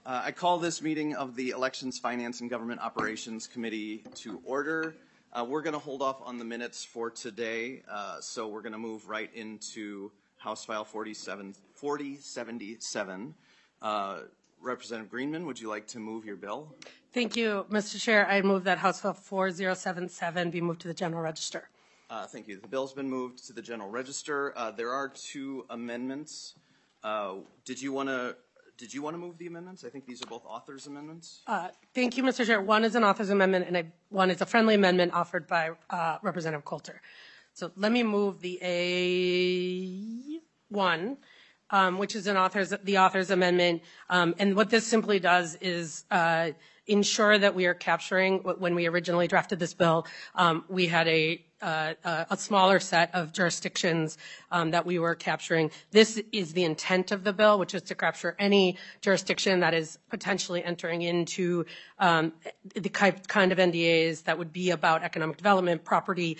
I call this meeting of the Elections, Finance, and Government Operations Committee to order. We're going to hold off on the minutes for today, so we're going to move right into House File 4077. Representative Greenman, would you like to move your bill? Thank you, Mr. Chair. I move that House File 4077 be moved to the General Register. Thank you. The bill's been moved to the General Register. There are two amendments. Did you want to move the amendments? I think these are both authors' amendments. Thank you, Mr. Chair. One is an author's amendment, and one is a friendly amendment offered by Representative Coulter. So let me move the A1, which is the author's amendment. And what this simply does is ensure that we are capturing, when we originally drafted this bill, we had a smaller set of jurisdictions that we were capturing. This is the intent of the bill, which is to capture any jurisdiction that is potentially entering into the kind of NDAs that would be about economic development, property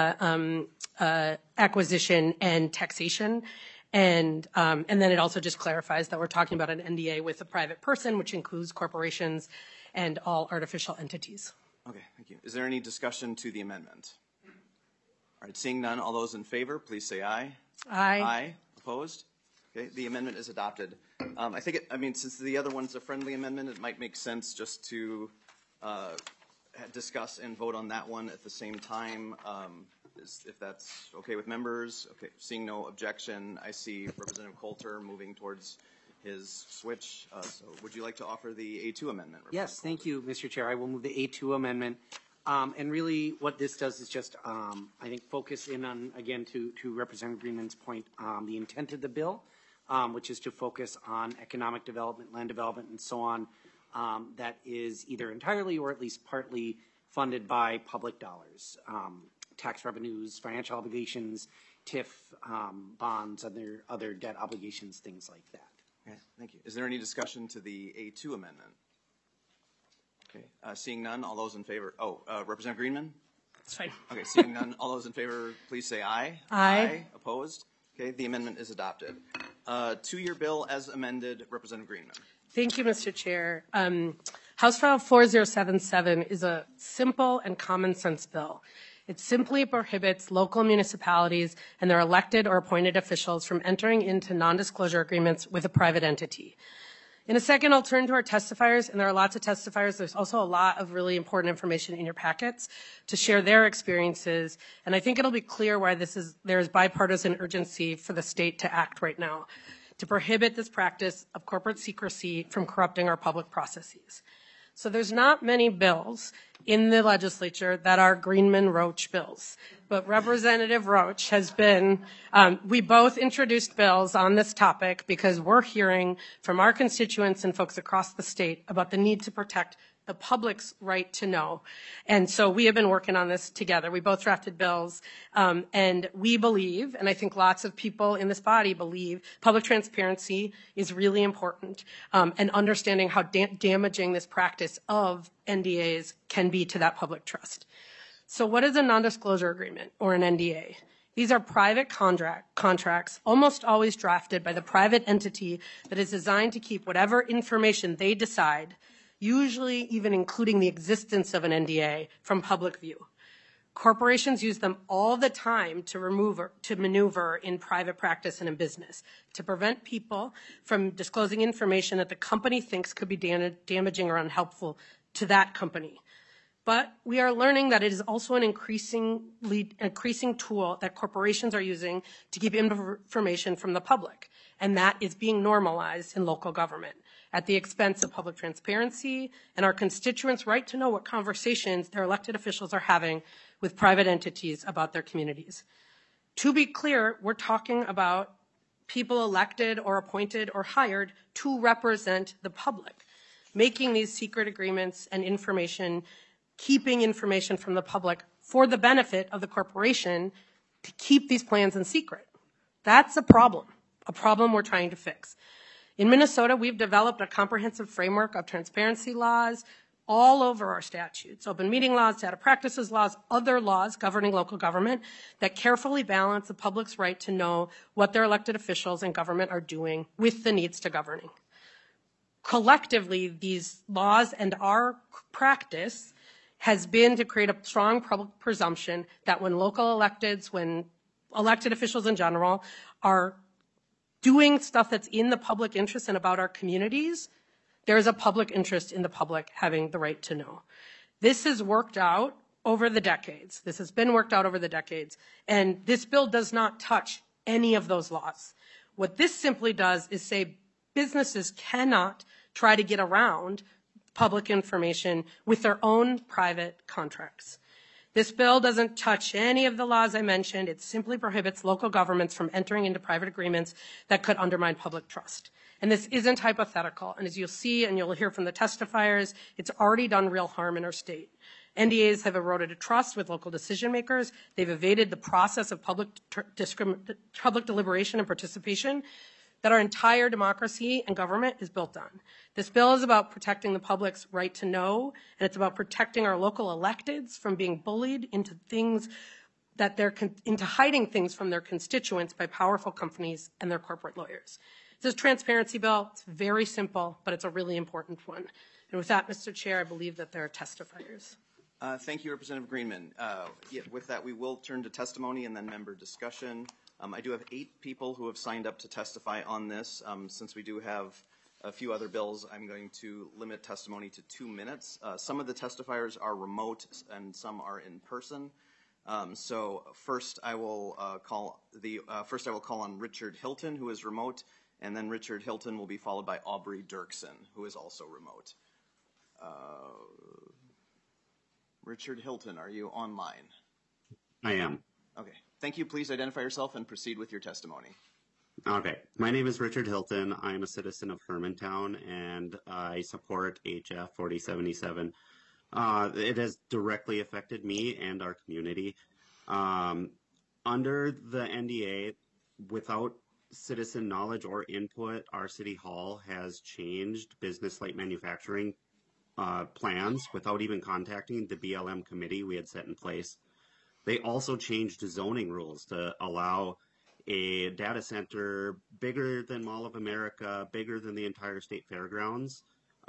acquisition, and taxation. And then it also just clarifies that we're talking about an NDA with a private person, which includes corporations and all artificial entities. Okay, thank you. Is there any discussion to the amendment? All right, seeing none, all those in favor, please say aye. Aye. Aye. Opposed? Okay, the amendment is adopted. Since the other one's a friendly amendment, it might make sense just to discuss and vote on that one at the same time, if that's okay with members. Okay, seeing no objection, I see Representative Coulter moving towards his switch. So would you like to offer the A2 amendment? Yes, thank you, Mr. Chair. I will move the A2 amendment. And really what this does is just, I think, focus in on, again, to Representative Greenman's point, the intent of the bill, which is to focus on economic development, land development, and so on, that is either entirely or at least partly funded by public dollars, tax revenues, financial obligations, TIF, bonds, other debt obligations, things like that. Okay, thank you. Is there any discussion to the A2 amendment? Okay, seeing none, all those in favor. Representative Greenman? That's fine. Okay, seeing none, all those in favor, please say aye. Aye. Opposed? Okay, the amendment is adopted. Two-year bill as amended, Representative Greenman. Thank you, Mr. Chair. House File 4077 is a simple and common sense bill. It simply prohibits local municipalities and their elected or appointed officials from entering into non-disclosure agreements with a private entity. In a second, I'll turn to our testifiers, and there are lots of testifiers. There's also a lot of really important information in your packets to share their experiences, and I think it'll be clear why there is bipartisan urgency for the state to act right now to prohibit this practice of corporate secrecy from corrupting our public processes. So there's not many bills in the legislature that are Greenman-Roach bills. But Representative Roach has been, we both introduced bills on this topic because we're hearing from our constituents and folks across the state about the need to protect the public's right to know. And so we have been working on this together. We both drafted bills, and we believe, and I think lots of people in this body believe, public transparency is really important, and understanding how damaging this practice of NDAs can be to that public trust. So what is a non-disclosure agreement or an NDA? These are private contracts, almost always drafted by the private entity that is designed to keep whatever information they decide, usually even including the existence of an NDA, from public view. Corporations use them all the time to maneuver in private practice and in business, to prevent people from disclosing information that the company thinks could be damaging or unhelpful to that company. But we are learning that it is also an increasing tool that corporations are using to keep information from the public, and that is being normalized in local government at the expense of public transparency and our constituents' right to know what conversations their elected officials are having with private entities about their communities. To be clear, we're talking about people elected or appointed or hired to represent the public, making these secret agreements and keeping information from the public for the benefit of the corporation to keep these plans in secret. That's a problem we're trying to fix. In Minnesota, we've developed a comprehensive framework of transparency laws all over our statutes, open meeting laws, data practices laws, other laws governing local government that carefully balance the public's right to know what their elected officials and government are doing with the needs to governing. collectively, these laws and our practice has been to create a strong public presumption that when local electeds, when elected officials in general are doing stuff that's in the public interest and about our communities, there is a public interest in the public having the right to know. This has worked out over the decades. This has been worked out over the decades. And this bill does not touch any of those laws. What this simply does is say businesses cannot try to get around public information with their own private contracts. This bill doesn't touch any of the laws I mentioned. It simply prohibits local governments from entering into private agreements that could undermine public trust. And this isn't hypothetical. And as you'll see and you'll hear from the testifiers, it's already done real harm in our state. NDAs have eroded a trust with local decision makers. They've evaded the process of public deliberation and participation that our entire democracy and government is built on. This bill is about protecting the public's right to know, and it's about protecting our local electeds from being bullied into things that into hiding things from their constituents by powerful companies and their corporate lawyers. It's a transparency bill. It's very simple, but it's a really important one. And with that, Mr. Chair, I believe that there are testifiers. Thank you, Representative Greenman. With that, we will turn to testimony and then member discussion. I do have 8 people who have signed up to testify on this. Since we do have a few other bills, I'm going to limit testimony to 2 minutes. Some of the testifiers are remote and some are in person. So first I will call on Richard Hilton, who is remote, and then Richard Hilton will be followed by Aubrey Dirksen, who is also remote. Richard Hilton, are you online? I am. Okay. Thank you. Please identify yourself and proceed with your testimony. Okay. My name is Richard Hilton. I'm a citizen of Hermantown, and I support HF 4077. It has directly affected me and our community. Under the NDA, without citizen knowledge or input, our city hall has changed business light manufacturing plans without even contacting the BLM committee we had set in place. They also changed zoning rules to allow a data center bigger than Mall of America, bigger than the entire state fairgrounds,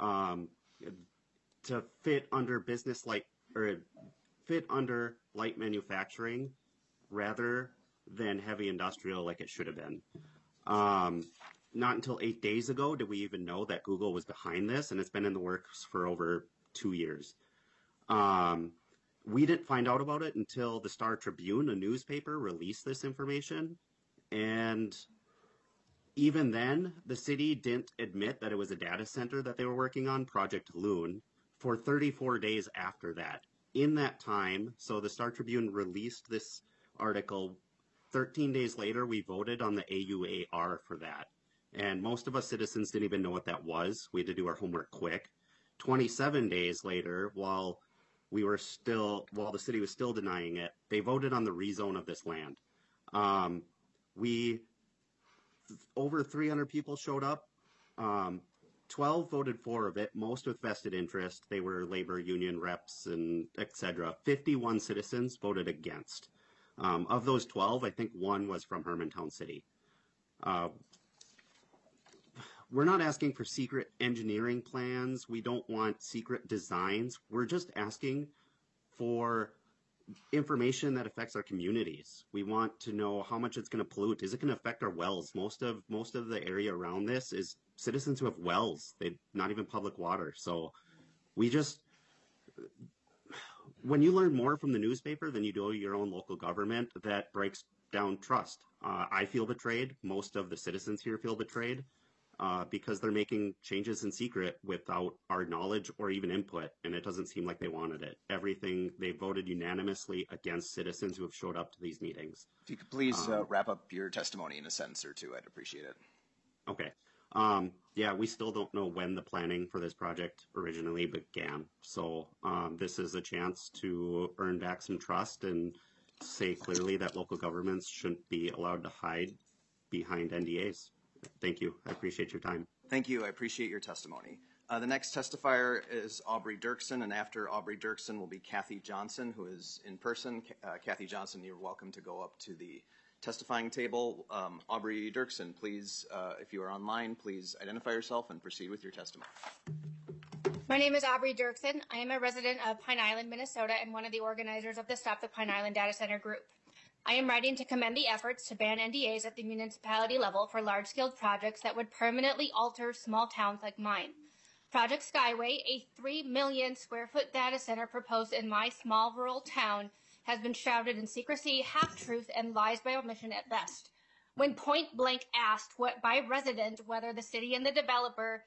to fit under light manufacturing rather than heavy industrial like it should have been. Not until 8 days ago did we even know that Google was behind this, and it's been in the works for over 2 years. We didn't find out about it until the Star Tribune, a newspaper, released this information. And even then, the city didn't admit that it was a data center that they were working on, Project Loon, for 34 days after that. In that time, so the Star Tribune released this article. 13 days later, we voted on the AUAR for that. And most of us citizens didn't even know what that was. We had to do our homework quick. 27 days later, while the city was still denying it, they voted on the rezone of this land. Over 300 people showed up. 12 voted for of it, most with vested interest. They were labor union reps and etc. 51 citizens voted against. Of those 12, I think one was from Hermantown City. We're not asking for secret engineering plans. We don't want secret designs. We're just asking for information that affects our communities. We want to know how much it's going to pollute. Is it going to affect our wells? Most of the area around this is citizens who have wells. They're not even public water. So when you learn more from the newspaper than you do your own local government, that breaks down trust. I feel betrayed. Most of the citizens here feel betrayed. Because they're making changes in secret without our knowledge or even input, and it doesn't seem like they wanted it. They voted unanimously against citizens who have showed up to these meetings. If you could please wrap up your testimony in a sentence or two, I'd appreciate it. Okay. We still don't know when the planning for this project originally began. So this is a chance to earn back some trust and say clearly that local governments shouldn't be allowed to hide behind NDAs. Thank you. I appreciate your time. Thank you. I appreciate your testimony. The next testifier is Aubrey Dirksen, and after Aubrey Dirksen will be Kathy Johnson, who is in person. Kathy Johnson, you're welcome to go up to the testifying table. Aubrey Dirksen, please, if you are online, please identify yourself and proceed with your testimony. My name is Aubrey Dirksen. I am a resident of Pine Island, Minnesota, and one of the organizers of the Stop the Pine Island Data Center group. I am writing to commend the efforts to ban NDAs at the municipality level for large-scale projects that would permanently alter small towns like mine. Project Skyway, a 3 million square foot data center proposed in my small rural town, has been shrouded in secrecy, half-truth, and lies by omission at best. When point blank asked by resident whether the city and the developer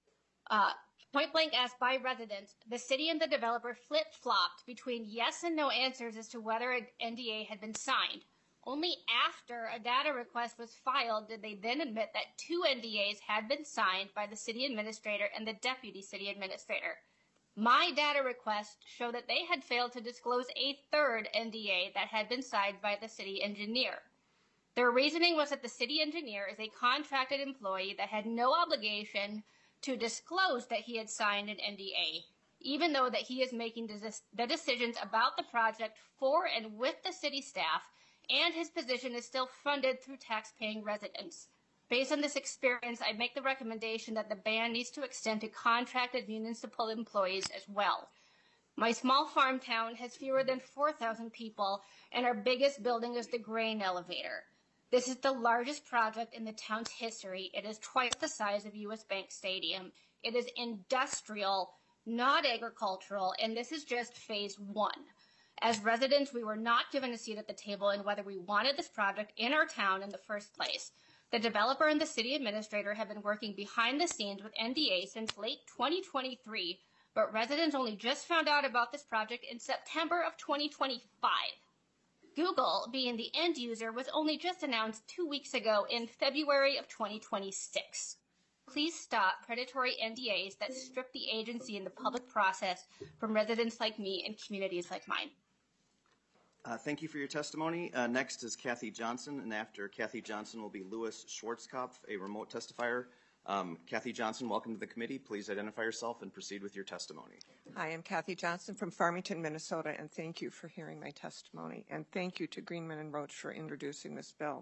the city and the developer flip-flopped between yes and no answers as to whether an NDA had been signed. Only after a data request was filed did they then admit that 2 NDAs had been signed by the city administrator and the deputy city administrator. My data request showed that they had failed to disclose a 3rd NDA that had been signed by the city engineer. Their reasoning was that the city engineer is a contracted employee that had no obligation to disclose that he had signed an NDA, even though that he is making the decisions about the project for and with the city staff, and his position is still funded through tax-paying residents. Based on this experience, I make the recommendation that the ban needs to extend to contracted municipal employees as well. My small farm town has fewer than 4,000 people, and our biggest building is the grain elevator. This is the largest project in the town's history. It is twice the size of US Bank Stadium. It is industrial, not agricultural, and this is just phase 1. As residents, we were not given a seat at the table in whether we wanted this project in our town in the first place. The developer and the city administrator have been working behind the scenes with NDA since late 2023, but residents only just found out about this project in September of 2025. Google, being the end user, was only just announced 2 weeks ago in February of 2026. Please stop predatory NDAs that strip the agency and the public process from residents like me and communities like mine. Thank you for your testimony. Next is Kathy Johnson, and after Kathy Johnson will be Louis Schwarzkopf, a remote testifier. Kathy Johnson, welcome to the committee. Please identify yourself and proceed with your testimony. Hi, I'm Kathy Johnson from Farmington, Minnesota, and thank you for hearing my testimony. And thank you to Greenman and Roach for introducing this bill.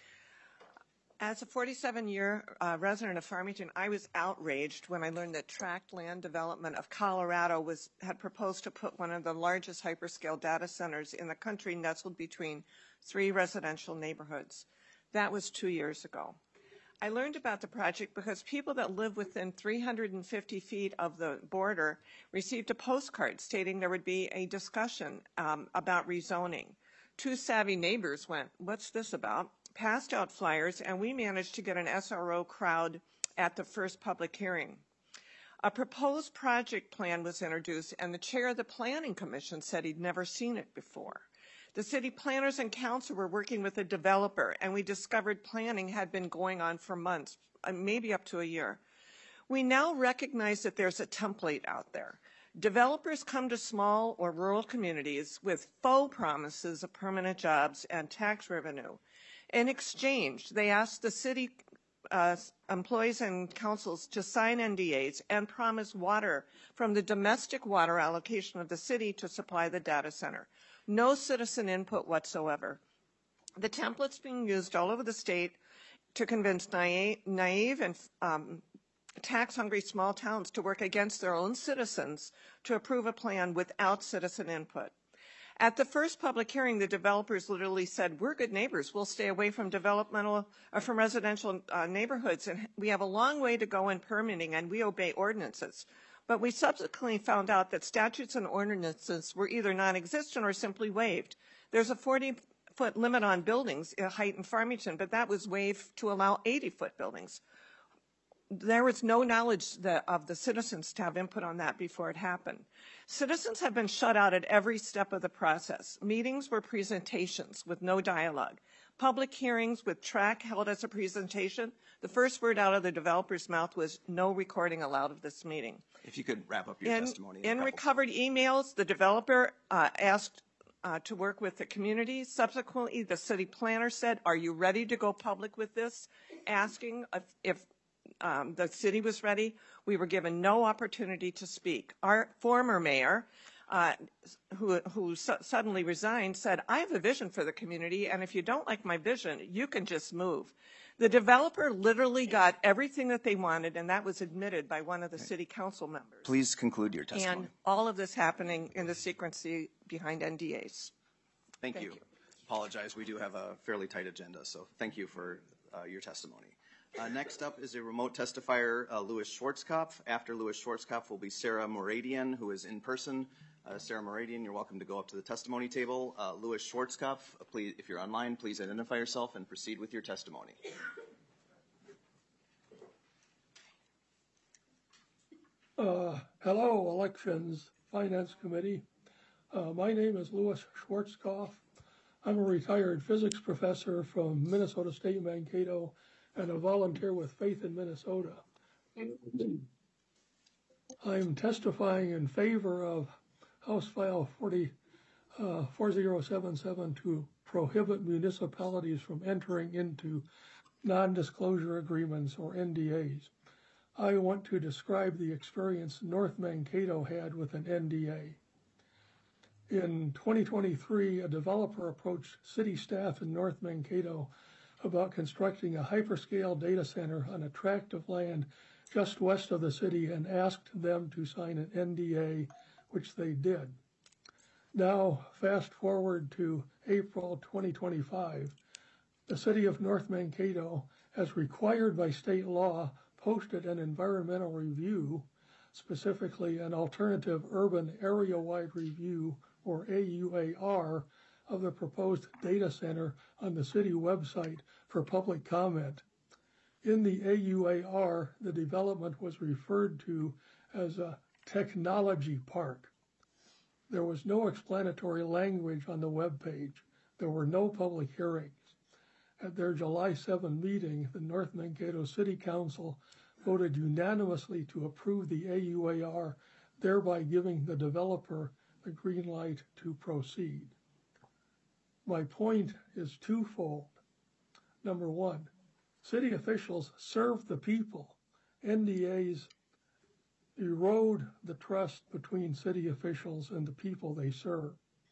As a 47-year resident of Farmington, I was outraged when I learned that Tract Land Development of Colorado had proposed to put one of the largest hyperscale data centers in the country nestled between 3 residential neighborhoods. That was 2 years ago. I learned about the project because people that live within 350 feet of the border received a postcard stating there would be a discussion about rezoning. 2 savvy neighbors went, "What's this about?" passed out flyers, and we managed to get an SRO crowd at the first public hearing. A proposed project plan was introduced, and the chair of the Planning Commission said he'd never seen it before. The city planners and council were working with a developer, and we discovered planning had been going on for months, maybe up to a year. We now recognize that there's a template out there. Developers come to small or rural communities with faux promises of permanent jobs and tax revenue. In exchange, they ask the city employees and councils to sign NDAs and promise water from the domestic water allocation of the city to supply the data center. No citizen input whatsoever. The template's being used all over the state to convince naive and tax-hungry small towns to work against their own citizens to approve a plan without citizen input. At the first public hearing, the developers literally said, "We're good neighbors. We'll stay away from from residential neighborhoods, and we have a long way to go in permitting, and we obey ordinances." But we subsequently found out that statutes and ordinances were either non-existent or simply waived. There's a 40-foot limit on buildings height in Farmington, but that was waived to allow 80-foot buildings. There was no knowledge of the citizens to have input on that before it happened. Citizens have been shut out at every step of the process. Meetings were presentations with no dialogue. Public hearings with track held as a presentation. The first word out of the developer's mouth was no recording allowed of this meeting. If you could wrap up your testimony. In recovered emails, the developer asked to work with the community. Subsequently, the city planner said, "Are you ready to go public with this?" Asking if the city was ready. We were given no opportunity to speak. Our former mayor who suddenly resigned, said, I have a vision for the community, and if you don't like my vision, you can just move. The developer literally got everything that they wanted, and that was admitted by one of the city council members. Please conclude your testimony. And all of this happening in the secrecy behind NDAs. Thank you. Apologize, we do have a fairly tight agenda, so thank you for your testimony. Next up is a remote testifier, Louis Schwarzkopf. After Louis Schwarzkopf will be Sarah Moradian, who is in person. Sarah Moradian, you're welcome to go up to the testimony table. Louis Schwarzkopf, please, if you're online, please identify yourself and proceed with your testimony. Hello, Elections Finance Committee. My name is Louis Schwarzkopf. I'm a retired physics professor from Minnesota State Mankato and a volunteer with Faith in Minnesota. I'm testifying in favor of House File 4077 to prohibit municipalities from entering into non-disclosure agreements or NDAs. I want to describe the experience North Mankato had with an NDA. In 2023, a developer approached city staff in North Mankato about constructing a hyperscale data center on a tract of land just west of the city and asked them to sign an NDA, which they did. Now, fast forward to April 2025, the city of North Mankato, as required by state law, posted an environmental review, specifically an alternative urban area-wide review, or AUAR, of the proposed data center on the city website for public comment. In the AUAR, the development was referred to as a technology park. There was no explanatory language on the webpage. There were no public hearings. At their July 7 meeting, the North Mankato City Council voted unanimously to approve the AUAR, thereby giving the developer the green light to proceed. My point is twofold. Number one, city officials serve the people. NDAs erode the trust between city officials and the people they serve.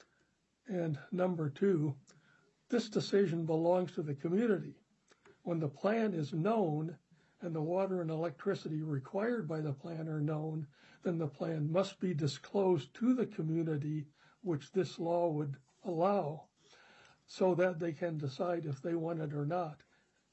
And number two, this decision belongs to the community. When the plan is known and the water and electricity required by the plan are known, then the plan must be disclosed to the community, which this law would allow, so that they can decide if they want it or not.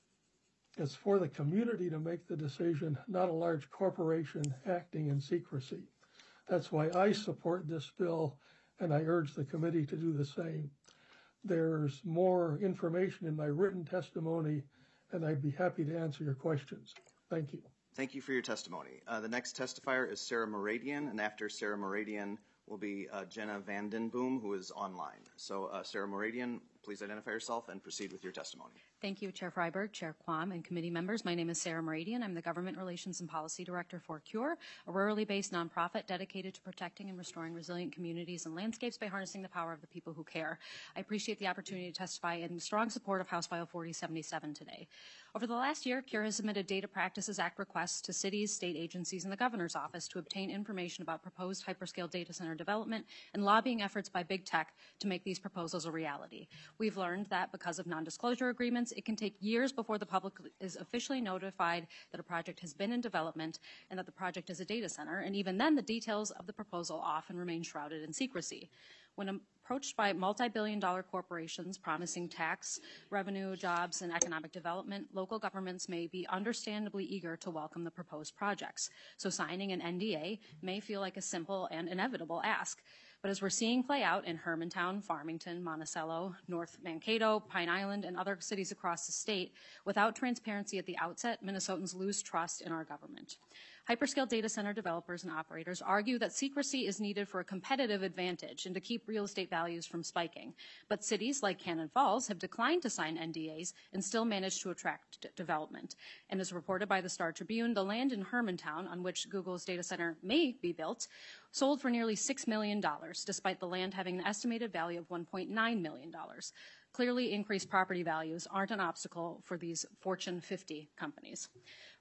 It's for the community to make the decision, not a large corporation acting in secrecy. That's why I support this bill, and I urge the committee to do the same. There's more information in my written testimony, and I'd be happy to answer your questions. Thank you. Thank you for your testimony. The next testifier is Sarah Moradian, and after Sarah Moradian will be Jenna Vandenboom, who is online. So Sarah Moradian, please identify yourself and proceed with your testimony. Thank you, Chair Freiberg, Chair Quam, and committee members. My name is Sarah Moradian. I'm the Government Relations and Policy Director for CURE, a rurally based nonprofit dedicated to protecting and restoring resilient communities and landscapes by harnessing the power of the people who care. I appreciate the opportunity to testify in strong support of House File 4077 today. Over the last year, CURE has submitted Data Practices Act requests to cities, state agencies, and the Governor's Office to obtain information about proposed hyperscale data center development and lobbying efforts by big tech to make these proposals a reality. We've learned that because of non-disclosure agreements, it can take years before the public is officially notified that a project has been in development and that the project is a data center, and even then the details of the proposal often remain shrouded in secrecy. When approached by multi-billion-dollar corporations promising tax, revenue, jobs, and economic development, local governments may be understandably eager to welcome the proposed projects. So signing an NDA may feel like a simple and inevitable ask. But as we're seeing play out in Hermantown, Farmington, Monticello, North Mankato, Pine Island, and other cities across the state, without transparency at the outset, Minnesotans lose trust in our government. Hyperscale data center developers and operators argue that secrecy is needed for a competitive advantage and to keep real estate values from spiking. But cities like Cannon Falls have declined to sign NDAs and still manage to attract development. And as reported by the Star Tribune, the land in Hermantown, on which Google's data center may be built, sold for nearly $6 million, despite the land having an estimated value of $1.9 million. Clearly, increased property values aren't an obstacle for these Fortune 50 companies.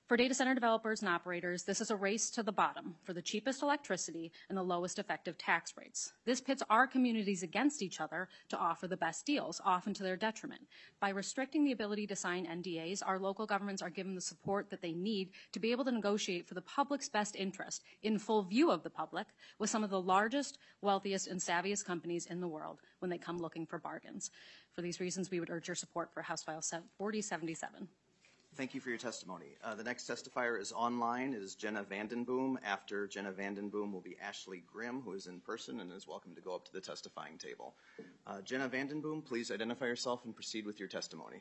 For data center developers and operators, this is a race to the bottom for the cheapest electricity and the lowest effective tax rates. This pits our communities against each other to offer the best deals, often to their detriment. By restricting the ability to sign NDAs, our local governments are given the support that they need to be able to negotiate for the public's best interest in full view of the public with some of the largest, wealthiest, and savviest companies in the world when they come looking for bargains. For these reasons, we would urge your support for House File 4077. Thank you for your testimony. The next testifier is online. It is Jenna Vandenboom. After Jenna Vandenboom will be Ashley Grimm, who is in person and is welcome to go up to the testifying table. Jenna Vandenboom, please identify yourself and proceed with your testimony.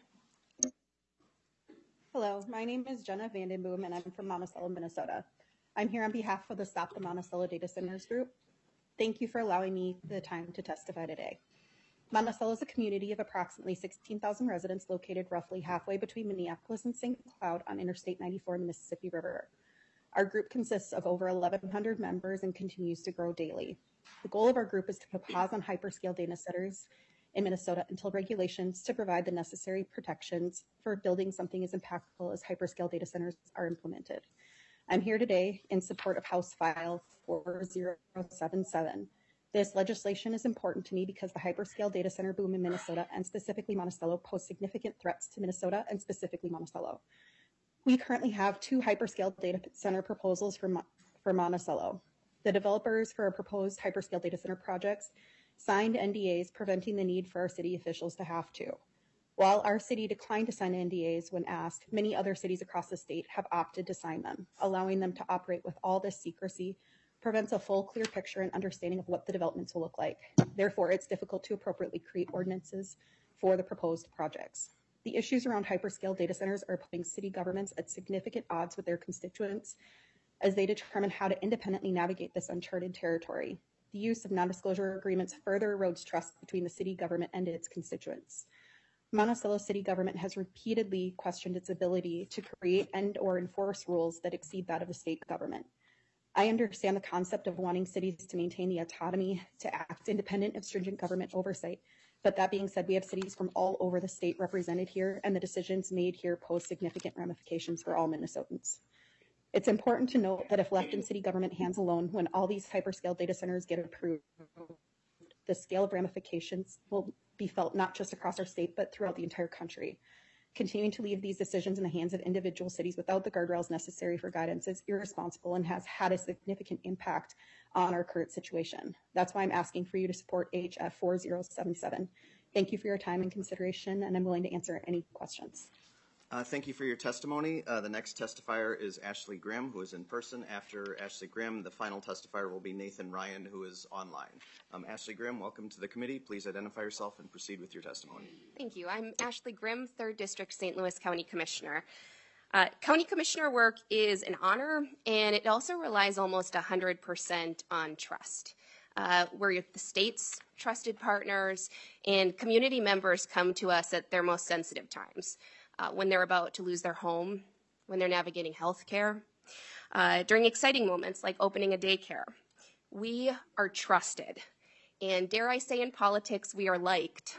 Hello, my name is Jenna Vandenboom, and I'm from Monticello, Minnesota. I'm here on behalf of the Stop the Monticello Data Centers group. Thank you for allowing me the time to testify today. Monticello is a community of approximately 16,000 residents located roughly halfway between Minneapolis and St. Cloud on Interstate 94 and the Mississippi River. Our group consists of over 1,100 members and continues to grow daily. The goal of our group is to put a pause on hyperscale data centers in Minnesota until regulations to provide the necessary protections for building something as impactful as hyperscale data centers are implemented. I'm here today in support of House File 4077. This legislation is important to me because the hyperscale data center boom in Minnesota and specifically Monticello pose significant threats to Minnesota and specifically Monticello. We currently have 2 hyperscale data center proposals for Monticello. The developers for our proposed hyperscale data center projects signed NDAs preventing the need for our city officials to have to. While our city declined to sign NDAs when asked, many other cities across the state have opted to sign them, allowing them to operate with all this secrecy prevents a full, clear picture and understanding of what the developments will look like. Therefore, it's difficult to appropriately create ordinances for the proposed projects. The issues around hyperscale data centers are putting city governments at significant odds with their constituents as they determine how to independently navigate this uncharted territory. The use of non-disclosure agreements further erodes trust between the city government and its constituents. Monticello city government has repeatedly questioned its ability to create and/or enforce rules that exceed that of the state government. I understand the concept of wanting cities to maintain the autonomy to act independent of stringent government oversight. But that being said, we have cities from all over the state represented here, and the decisions made here pose significant ramifications for all Minnesotans. It's important to note that if left in city government hands alone, when all these hyperscale data centers get approved, the scale of ramifications will be felt not just across our state, but throughout the entire country. Continuing to leave these decisions in the hands of individual cities without the guardrails necessary for guidance is irresponsible and has had a significant impact on our current situation. That's why I'm asking for you to support HF 4077. Thank you for your time and consideration, and I'm willing to answer any questions. Thank you for your testimony. The next testifier is Ashley Grimm, who is in person. After Ashley Grimm, the final testifier will be Nathan Ryan, who is online. Ashley Grimm, welcome to the committee. Please identify yourself and proceed with your testimony. Thank you. I'm Ashley Grimm, 3rd District St. Louis County Commissioner. County Commissioner work is an honor, and it also relies almost 100% on trust. We're the state's trusted partners, and community members come to us at their most sensitive times. When they're about to lose their home, when they're navigating health care, during exciting moments like opening a daycare. We are trusted, and dare I say in politics, we are liked.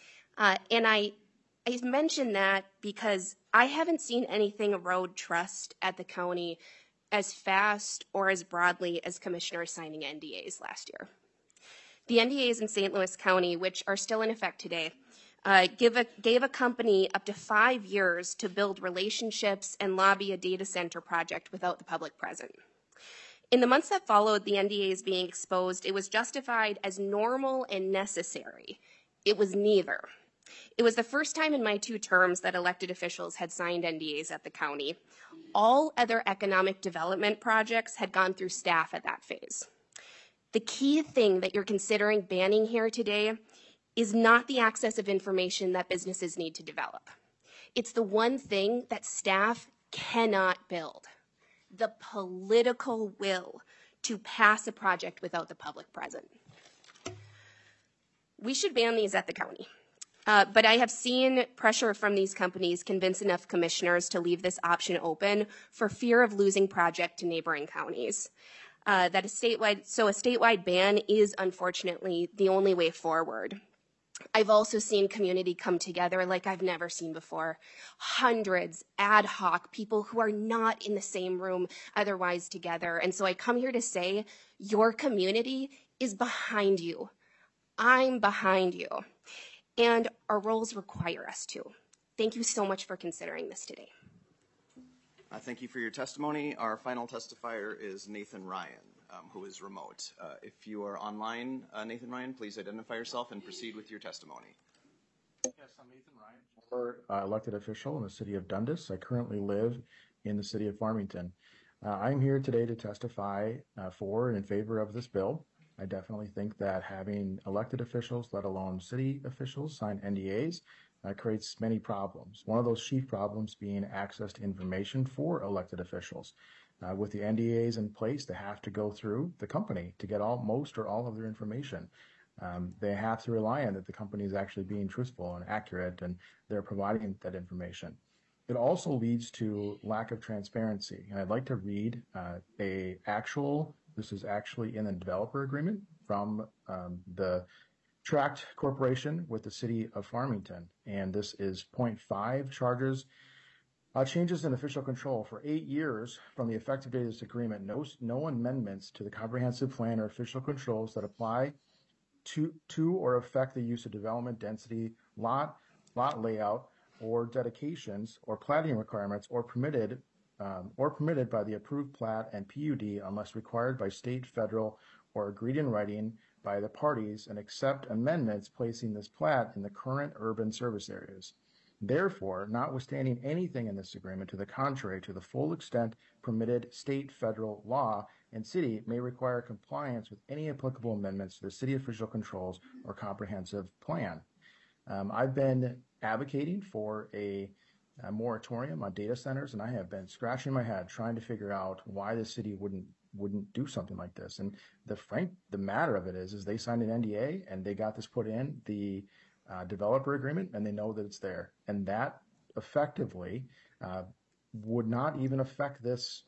And I mention that because I haven't seen anything erode trust at the county as fast or as broadly as commissioners signing NDAs last year. The NDAs in St. Louis County, which are still in effect today, gave a company up to 5 years to build relationships and lobby a data center project without the public present. In the months that followed the NDAs being exposed, it was justified as normal and necessary. It was neither. It was the first time in my 2 terms that elected officials had signed NDAs at the county. All other economic development projects had gone through staff at that phase. The key thing that you're considering banning here today is not the access of information that businesses need to develop. It's the one thing that staff cannot build: the political will to pass a project without the public present. We should ban these at the county. But I have seen pressure from these companies convince enough commissioners to leave this option open for fear of losing project to neighboring counties. So a statewide ban is unfortunately the only way forward. I've also seen community come together like I've never seen before. Hundreds, ad hoc, people who are not in the same room otherwise together. And so I come here to say your community is behind you. I'm behind you. And our roles require us to. Thank you so much for considering this today. Thank you for your testimony. Our final testifier is Nathan Ryan, who is remote. If you are online, Nathan Ryan, please identify yourself and proceed with your testimony. Yes, I'm Nathan Ryan, former elected official in the city of Dundas. I currently live in the city of Farmington. I'm here today to testify for and in favor of this bill. I definitely think that having elected officials, let alone city officials, sign NDAs creates many problems. One of those chief problems being access to information for elected officials. With the NDAs in place, they have to go through the company to get most or all of their information. They have to rely on that the company is actually being truthful and accurate and they're providing that information. It also leads to lack of transparency. And I'd like to read this is actually in the developer agreement from the Tract Corporation with the city of Farmington. And this is point 5, charges changes in official control for 8 years from the effective date of this agreement. No amendments to the comprehensive plan or official controls that apply to or affect the use of development density, lot layout, or dedications or platting requirements or permitted by the approved plat and PUD unless required by state, federal, or agreed in writing by the parties, and accept amendments placing this plat in the current urban service areas. Therefore, notwithstanding anything in this agreement to the contrary to the full extent permitted state, federal law, and city may require compliance with any applicable amendments to the city official controls or comprehensive plan. I've been advocating for a moratorium on data centers, and I have been scratching my head trying to figure out why the city wouldn't do something like this. And the matter of it is they signed an NDA and they got this put in the developer agreement, and they know that it's there. And that effectively would not even affect this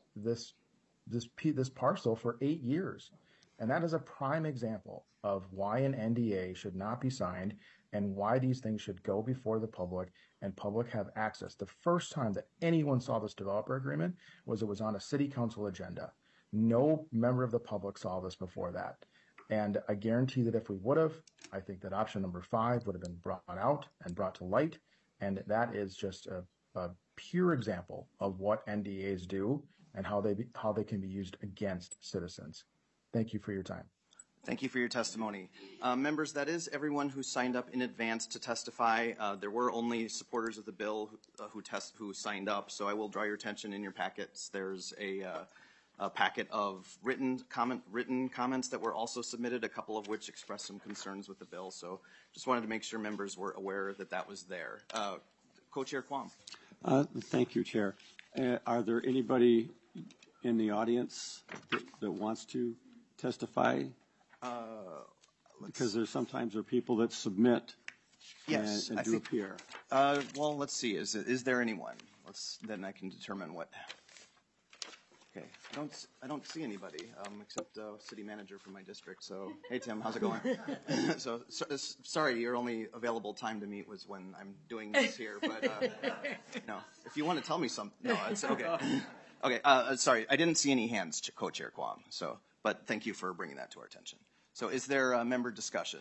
parcel for 8 years. And that is a prime example of why an NDA should not be signed and why these things should go before the public and public have access. The first time that anyone saw this developer agreement was it was on a city council agenda. No member of the public saw this before that. And I guarantee that if we would have, I think that option number 5 would have been brought out and brought to light. And that is just a pure example of what NDAs do and how they can be used against citizens. Thank you for your time. Thank you for your testimony. Members, that is everyone who signed up in advance to testify. There were only supporters of the bill who signed up, so I will draw your attention in your packets. There's a packet of written comments that were also submitted, a couple of which expressed some concerns with the bill. So just wanted to make sure members were aware that that was there. Co-Chair Quam. Thank you, Chair. Are there anybody in the audience that wants to testify? Because sometimes there are people that submit and do appear. Well, let's see. Is there anyone? Then I can determine what. Okay, I don't see anybody except city manager from my district. So, hey Tim, how's it going? so sorry, your only available time to meet was when I'm doing this here. But no, if you want to tell me something, no, it's okay. Okay, sorry, I didn't see any hands, Co-Chair Quam. So, but thank you for bringing that to our attention. So, is there a member discussion?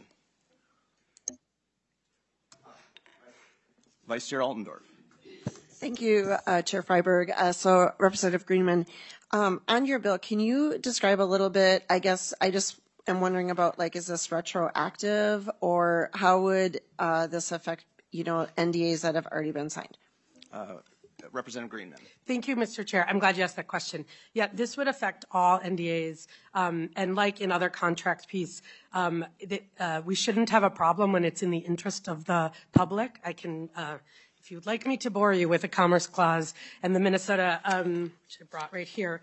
Vice Chair Altendorf. Thank you, Chair Freiberg. So, Representative Greenman, on your bill, can you describe a little bit, I guess I just am wondering about, is this retroactive, or how would this affect, NDAs that have already been signed? Representative Greenman. Thank you, Mr. Chair. I'm glad you asked that question. Yeah, this would affect all NDAs. And like in other contract piece, we shouldn't have a problem when it's in the interest of the public. I can, if you'd like me to bore you with the Commerce Clause and the Minnesota, which I brought right here,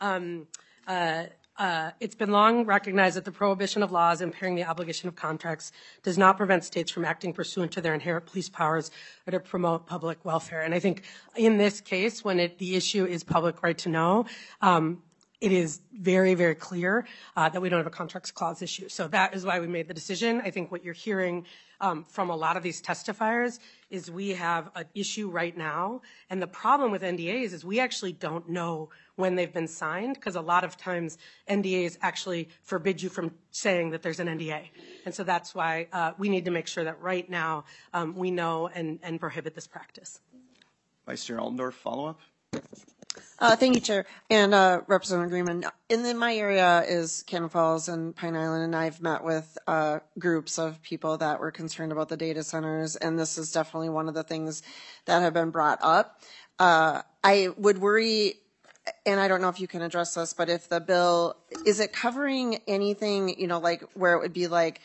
it's been long recognized that the prohibition of laws impairing the obligation of contracts does not prevent states from acting pursuant to their inherent police powers or to promote public welfare. And I think in this case, when the issue is public right to know, it is very, very clear that we don't have a contracts clause issue. So that is why we made the decision. I think what you're hearing from a lot of these testifiers is we have an issue right now. And the problem with NDAs is we actually don't know when they've been signed, because a lot of times NDAs actually forbid you from saying that there's an NDA. And so that's why we need to make sure that right now we know and prohibit this practice. Vice Chair Altendorf, follow-up? Thank you, Chair. And Representative Greenman, in my area is Cannon Falls and Pine Island, and I've met with groups of people that were concerned about the data centers, and this is definitely one of the things that have been brought up. I would worry, and I don't know if you can address this, but if the bill, is it covering anything, like where it would be like,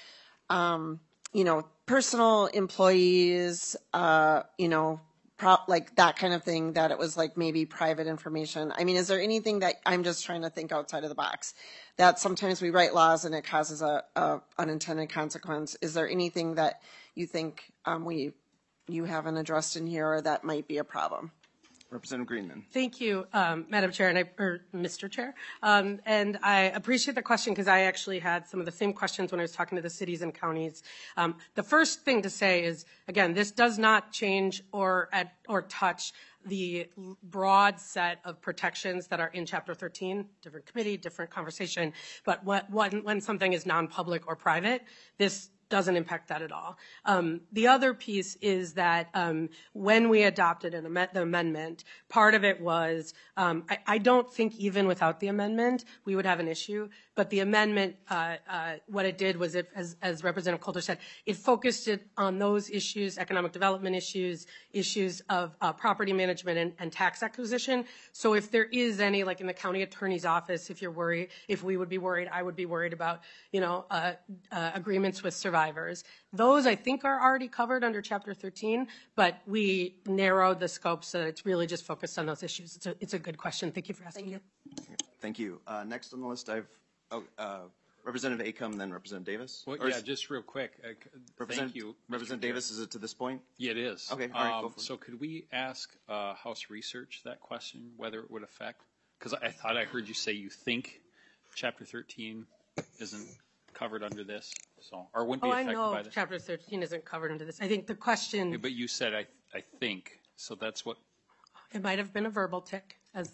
personal employees, like that kind of thing, that it was like maybe private information? I mean, is there anything that, I'm just trying to think outside of the box, that sometimes we write laws and it causes a unintended consequence? Is there anything that you think you haven't addressed in here or that might be a problem? Representative Greenman. Thank you, Madam Chair, or Mr. Chair. And I appreciate the question, because I actually had some of the same questions when I was talking to the cities and counties. The first thing to say is, again, this does not change or touch the broad set of protections that are in Chapter 13, different committee, different conversation. But when something is non-public or private, this doesn't impact that at all. The other piece is that when we adopted the amendment, part of it was, I don't think even without the amendment we would have an issue, but the amendment, what it did was, as Representative Coulter said, it focused it on those issues, economic development issues, issues of property management and tax acquisition. So if there is any, like in the county attorney's office, if you're worried, if we would be worried, I would be worried about, agreements with survivors. Those, I think, are already covered under Chapter 13, but we narrowed the scope so that it's really just focused on those issues. It's a good question. Thank you for asking it. Thank you. Next on the list, Representative Acom, then Representative Davis. Well, just real quick. Thank you, Representative Davis. Is it to this point? Yeah, it is. Okay. All right. Go for it. So could we ask House Research that question, whether it would affect? Because I thought I heard you say you think Chapter 13 isn't covered under this, or wouldn't be affected by this. Chapter 13 isn't covered under this. I think the question. But you said I think, so that's what. It might have been a verbal tick, as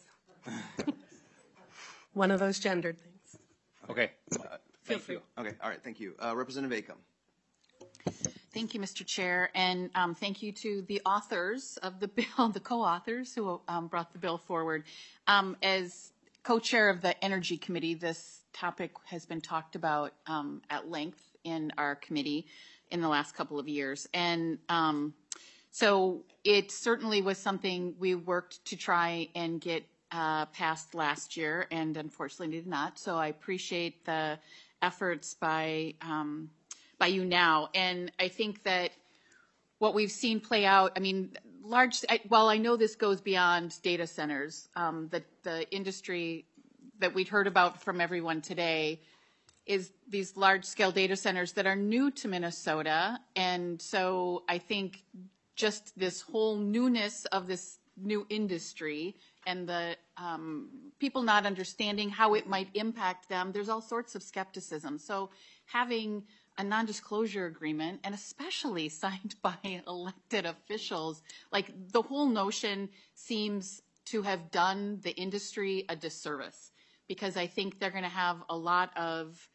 one of those gendered things. Okay. Thank you. Okay. All right. Thank you. Representative Acom. Thank you, Mr. Chair, and thank you to the authors of the bill, the co-authors who brought the bill forward. As co-chair of the Energy Committee, this topic has been talked about at length in our committee in the last couple of years. And so it certainly was something we worked to try and get passed last year, and unfortunately did not. So I appreciate the efforts by you now. And I think that what we've seen play out, I mean, while I know this goes beyond data centers, the industry that we'd heard about from everyone today is these large-scale data centers that are new to Minnesota. And so I think just this whole newness of this new industry and the people not understanding how it might impact them, there's all sorts of skepticism. So having a non-disclosure agreement, and especially signed by elected officials, like the whole notion seems to have done the industry a disservice, because I think they're going to have a lot of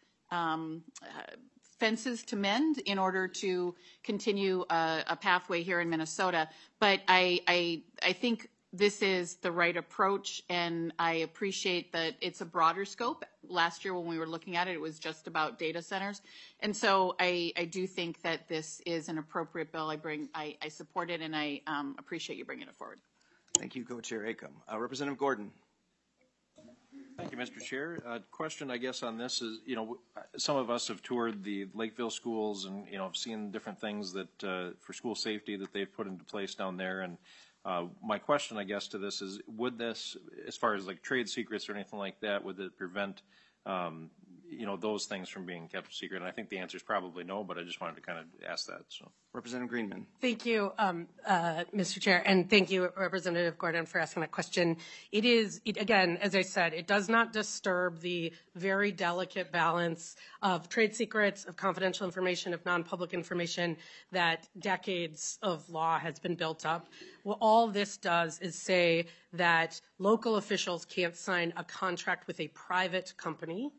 fences to mend in order to continue a pathway here in Minnesota. But I think this is the right approach, and I appreciate that it's a broader scope. Last year when we were looking at it, it was just about data centers. And so I do think that this is an appropriate bill. I support it, and I appreciate you bringing it forward. Thank you, Co-Chair Acom. Representative Gordon. Thank you, Mr. Chair. Question, I guess, on this is, some of us have toured the Lakeville schools and, have seen different things that for school safety that they've put into place down there. And my question, I guess, to this is, would this, as far as like trade secrets or anything like that, would it prevent, those things from being kept secret? And I think the answer is probably no, but I just wanted to kind of ask that. So, Representative Greenman. Thank you, Mr. Chair, and thank you, Representative Gordon, for asking that question. Again, as I said, it does not disturb the very delicate balance of trade secrets, of confidential information, of non-public information that decades of law has been built up. Well, all this does is say that local officials can't sign a contract with a private company.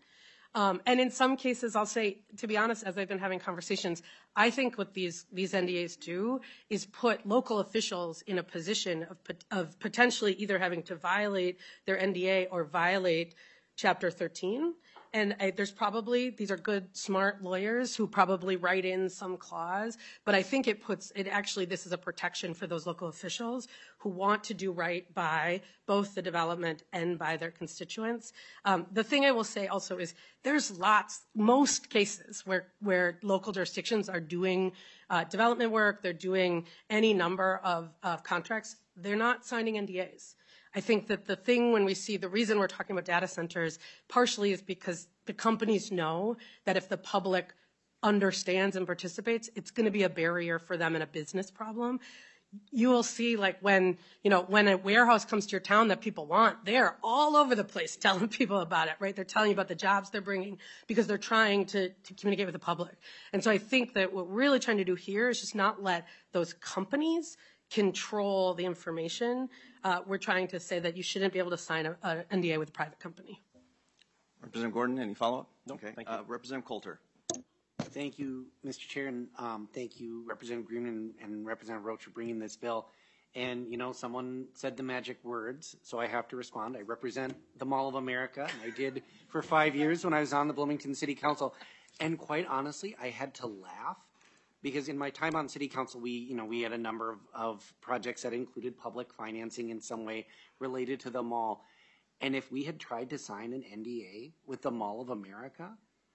And in some cases, I'll say, to be honest, as I've been having conversations, I think what these NDAs do is put local officials in a position of potentially either having to violate their NDA or violate Chapter 13. And these are good, smart lawyers who probably write in some clause, but I think this is a protection for those local officials who want to do right by both the development and by their constituents. The thing I will say also is there's most cases where local jurisdictions are doing development work, they're doing any number of contracts, they're not signing NDAs. I think that the reason we're talking about data centers partially is because the companies know that if the public understands and participates, it's going to be a barrier for them and a business problem. You will see, like when a warehouse comes to your town that people want, they're all over the place telling people about it, right? They're telling you about the jobs they're bringing because they're trying to communicate with the public. And so I think that what we're really trying to do here is just not let those companies control the information. We're trying to say that you shouldn't be able to sign an NDA with a private company. Representative Gordon, any follow-up? No, okay. Thank you. Representative Coulter. Thank you, Mr. Chair, and thank you, Representative Greenman and Representative Roach, for bringing this bill. And, someone said the magic words, so I have to respond. I represent the Mall of America, and I did for 5 years when I was on the Bloomington City Council. And quite honestly, I had to laugh because in my time on City Council, we had a number of projects that included public financing in some way related to the mall. And if we had tried to sign an NDA with the Mall of America,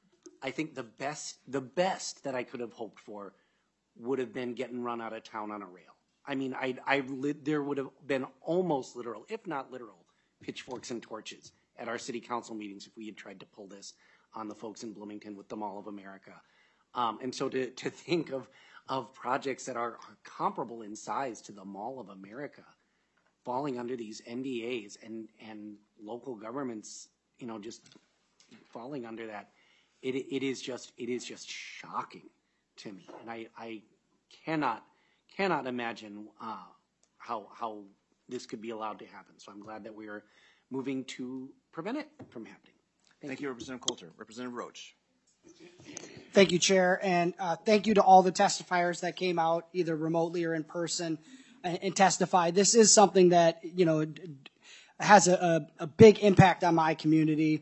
I think the best that I could have hoped for would have been getting run out of town on a rail. I mean, there would have been almost literal, if not literal, pitchforks and torches at our City Council meetings if we had tried to pull this on the folks in Bloomington with the Mall of America. And so to think of projects that are comparable in size to the Mall of America falling under these NDAs and local governments, just falling under that, it is just shocking to me. And I cannot imagine how this could be allowed to happen. So I'm glad that we are moving to prevent it from happening. Thank you, Representative Coulter. Representative Roach. Thank you, Chair, and thank you to all the testifiers that came out either remotely or in person and testified. This is something that has a big impact on my community.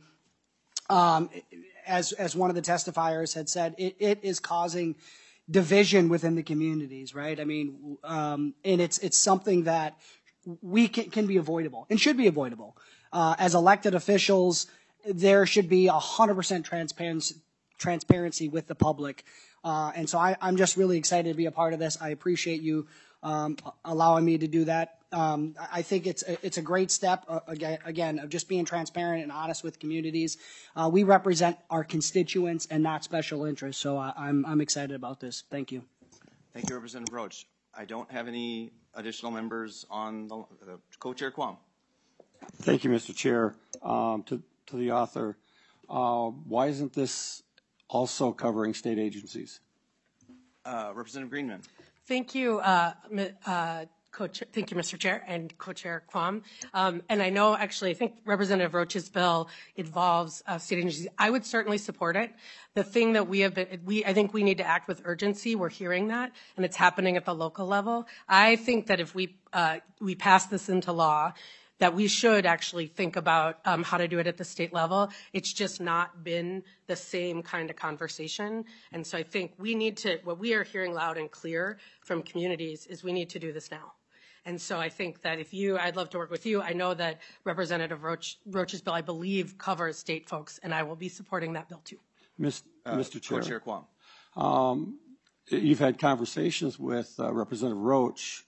As one of the testifiers had said, it is causing division within the communities, right? I mean, and it's something that we can be avoidable and should be avoidable. As elected officials, there should be 100% transparency with the public. And so I'm just really excited to be a part of this. I appreciate you allowing me to do that. I think it's a great step, again, of just being transparent and honest with communities. We represent our constituents and not special interests, so I'm excited about this. Thank you. Thank you, Representative Roach. I don't have any additional members on the Co-Chair Quam. Thank you, Mr. Chair. To the author, why isn't this also covering state agencies? Representative Greenman. Thank you, thank you, Mr. Chair and Co-Chair Quam. And I know, actually, I think Representative Roach's bill involves state agencies. I would certainly support it. The thing that I think we need to act with urgency. We're hearing that, and it's happening at the local level. I think that if we pass this into law, that we should actually think about how to do it at the state level. It's just not been the same kind of conversation. And so I think what we are hearing loud and clear from communities is we need to do this now. And so I think that I'd love to work with you. I know that Representative Roach's bill, I believe, covers state folks, and I will be supporting that bill too. Mr. Chair. Co-Chair Quam. You've had conversations with Representative Roach.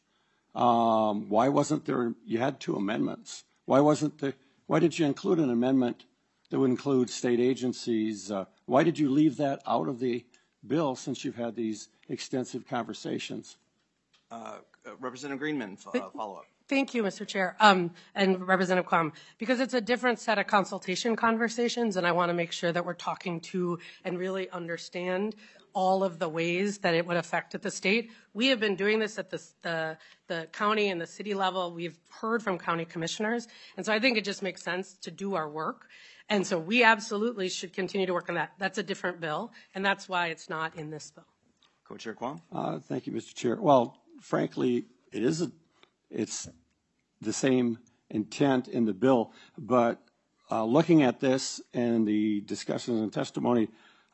Why wasn't there? You had two amendments. Why did you include an amendment that would include state agencies. Why did you leave that out of the bill since you've had these extensive conversations? Representative Greenman, follow up. Thank you, Mr. Chair, and Representative Quam, because it's a different set of consultation conversations, and I want to make sure that we're talking to and really understand all of the ways that it would affect at the state. We have been doing this at the county and the city level. We've heard from county commissioners, and so I think it just makes sense to do our work. And so we absolutely should continue to work on that. That's a different bill, and that's why it's not in this bill. Co-Chair Quam. Thank you, Mr. Chair. Well, frankly, it's the same intent in the bill, but looking at this and the discussions and testimony,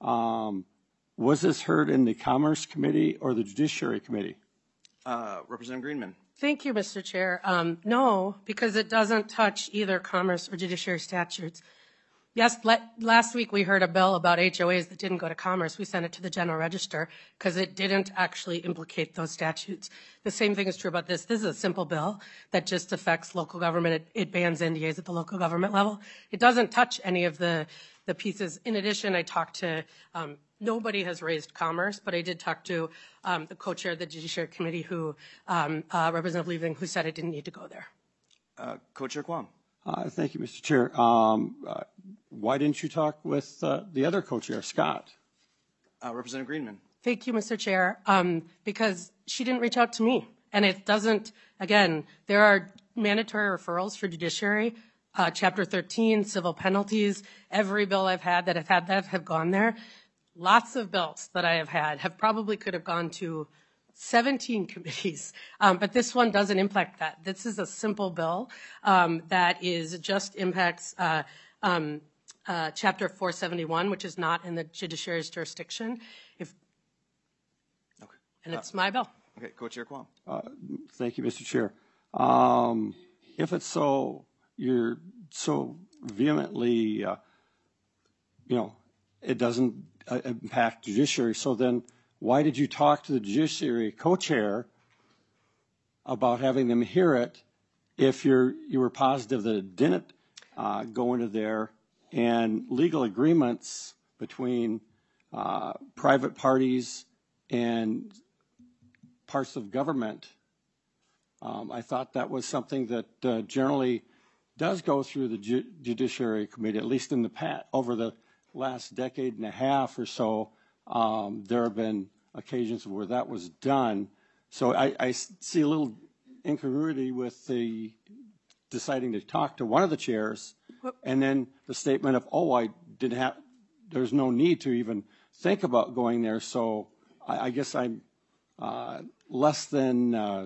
was this heard in the Commerce Committee or the Judiciary Committee? Representative Greenman. Thank you, Mr. Chair. No, because it doesn't touch either Commerce or Judiciary statutes. Yes, last week we heard a bill about HOAs that didn't go to Commerce. We sent it to the General Register because it didn't actually implicate those statutes. The same thing is true about this. This is a simple bill that just affects local government. It bans NDAs at the local government level. It doesn't touch any of the pieces. In addition, I talked to, nobody has raised Commerce, but I did talk to the co-chair of the Judiciary Committee, Representative Liebling, who said it didn't need to go there. Co-Chair Quam. Thank you, Mr. Chair. Why didn't you talk with the other co-chair, Scott? Representative Greenman. Thank you, Mr. Chair, because she didn't reach out to me. And it doesn't, again, there are mandatory referrals for judiciary, Chapter 13, civil penalties. Every bill I've had that have gone there. Lots of bills that I have had probably could have gone to 17 committees, but this one doesn't impact that. This is a simple bill that just impacts Chapter 471, which is not in the judiciary's jurisdiction. And it's my bill. Okay, Co-Chair Quam. Thank you, Mr. Chair. If it's so, you're so vehemently, it doesn't impact judiciary, so then why did you talk to the judiciary co-chair about having them hear it if you were positive that it didn't go into there, and legal agreements between private parties and parts of government? I thought that was something that generally does go through the Judiciary Committee, at least in the past, over the last decade and a half or so. There have been occasions where that was done. So I see a little incongruity with the deciding to talk to one of the chairs and then the statement of, there's no need to even think about going there. So I guess I'm less than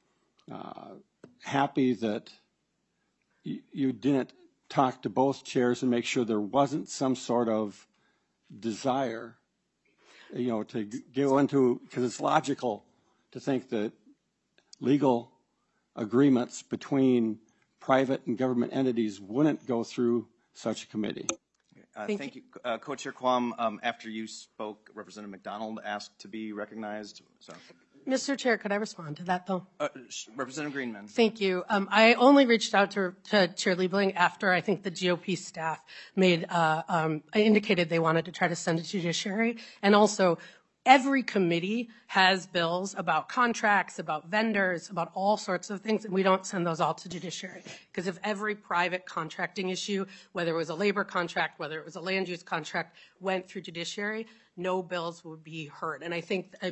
happy that you didn't talk to both chairs and make sure there wasn't some sort of desire, to go into, because it's logical to think that legal agreements between private and government entities wouldn't go through such a committee. Thank you. Co-Chair Quam, after you spoke, Representative McDonald asked to be recognized. So. Mr. Chair, could I respond to that, though? Representative Greenman. Thank you. I only reached out to Chair Liebling after I think the GOP staff indicated they wanted to try to send it to judiciary. And also, every committee has bills about contracts, about vendors, about all sorts of things, and we don't send those all to judiciary. Because if every private contracting issue, whether it was a labor contract, whether it was a land use contract, went through judiciary, no bills would be heard. And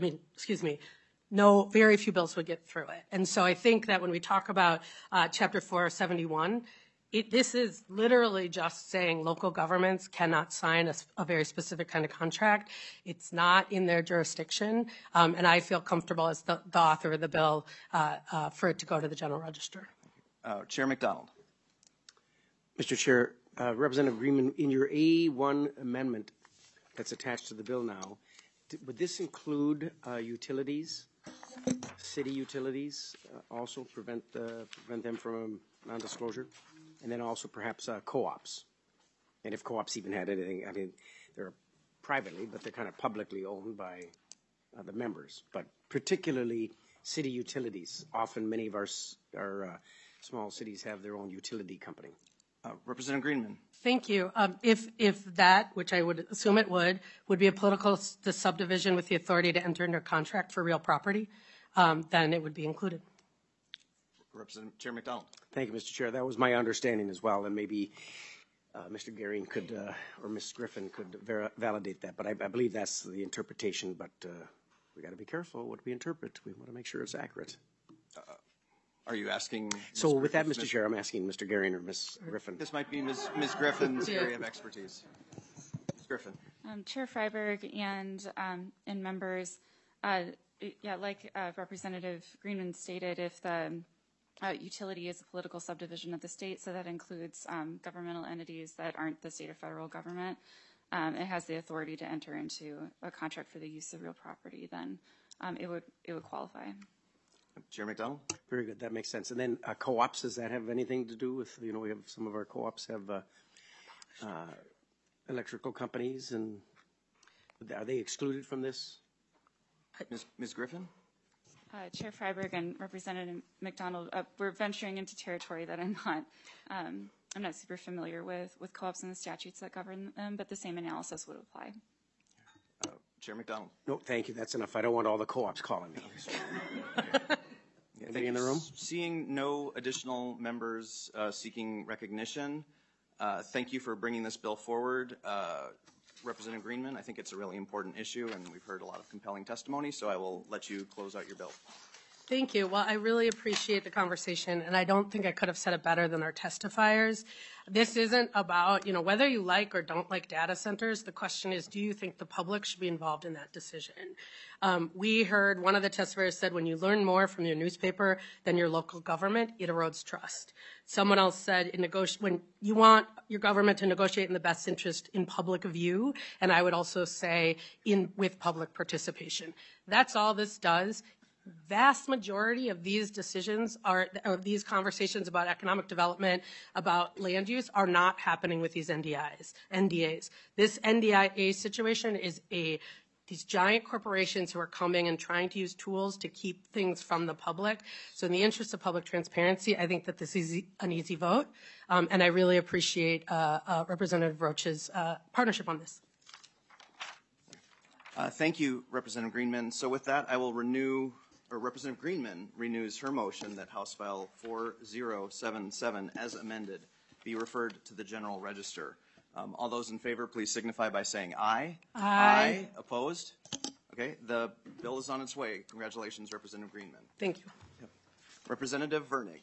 very few bills would get through it. And so I think that when we talk about Chapter 471, this is literally just saying local governments cannot sign a very specific kind of contract. It's not in their jurisdiction, and I feel comfortable as the author of the bill for it to go to the General Register. Chair McDonald. Mr. Chair, Representative Greenman, in your A1 amendment that's attached to the bill now, would this include utilities, city utilities, also prevent them from non-disclosure? And then also perhaps co-ops. And if co-ops even had anything, they're privately, but they're kind of publicly owned by the members. But particularly city utilities. Often many of our small cities have their own utility company. Representative Greenman. Thank you. If that, which I would assume it would be a political subdivision with the authority to enter into a contract for real property, then it would be included. Representative Chair McDonald. Thank you, Mr. Chair. That was my understanding as well, and maybe Mr. Garing could, or Ms. Griffin could validate that, but I believe that's the interpretation, but we got to be careful what we interpret. We want to make sure it's accurate. Are you asking? So with that, Mr. Chair, I'm asking Mr. Garing or Ms. Griffin. This might be Ms. Griffin's area of expertise. Ms. Griffin. Chair Freiberg and members, like Representative Greenman stated, if the utility is a political subdivision of the state, so that includes governmental entities that aren't the state or federal government, it has the authority to enter into a contract for the use of real property, then it would qualify. Chair McDonald? Very good. That makes sense. And then co-ops, does that have anything to do with, we have some of our co-ops have electrical companies, and are they excluded from this? Ms. Griffin? Chair Freiberg and Representative McDonald, we're venturing into territory that I'm not super familiar with co-ops and the statutes that govern them, but the same analysis would apply. Chair McDonald. No, thank you. That's enough. I don't want all the co-ops calling me. Anybody in the room? Seeing no additional members seeking recognition, thank you for bringing this bill forward. Representative Greenman, I think it's a really important issue, and we've heard a lot of compelling testimony, so I will let you close out your bill. Thank you. Well, I really appreciate the conversation, and I don't think I could have said it better than our testifiers. This isn't about, whether you like or don't like data centers. The question is, do you think the public should be involved in that decision? We heard one of the testifiers said, when you learn more from your newspaper than your local government, it erodes trust. Someone else said, when you want your government to negotiate in the best interest in public view, and I would also say with public participation. That's all this does. Vast majority of these decisions of these conversations about economic development, about land use, are not happening with these NDAs. This NDIA situation is these giant corporations who are coming and trying to use tools to keep things from the public. So in the interest of public transparency, I think that this is an easy vote, and I really appreciate Representative Roach's partnership on this. Thank you, Representative Greenman. So with that, I will Representative Greenman renews her motion that House File 4077 as amended be referred to the General Register. All those in favor, please signify by saying aye. Aye. Opposed? Okay, the bill is on its way. Congratulations, Representative Greenman. Thank you. Yep. Representative Vernig.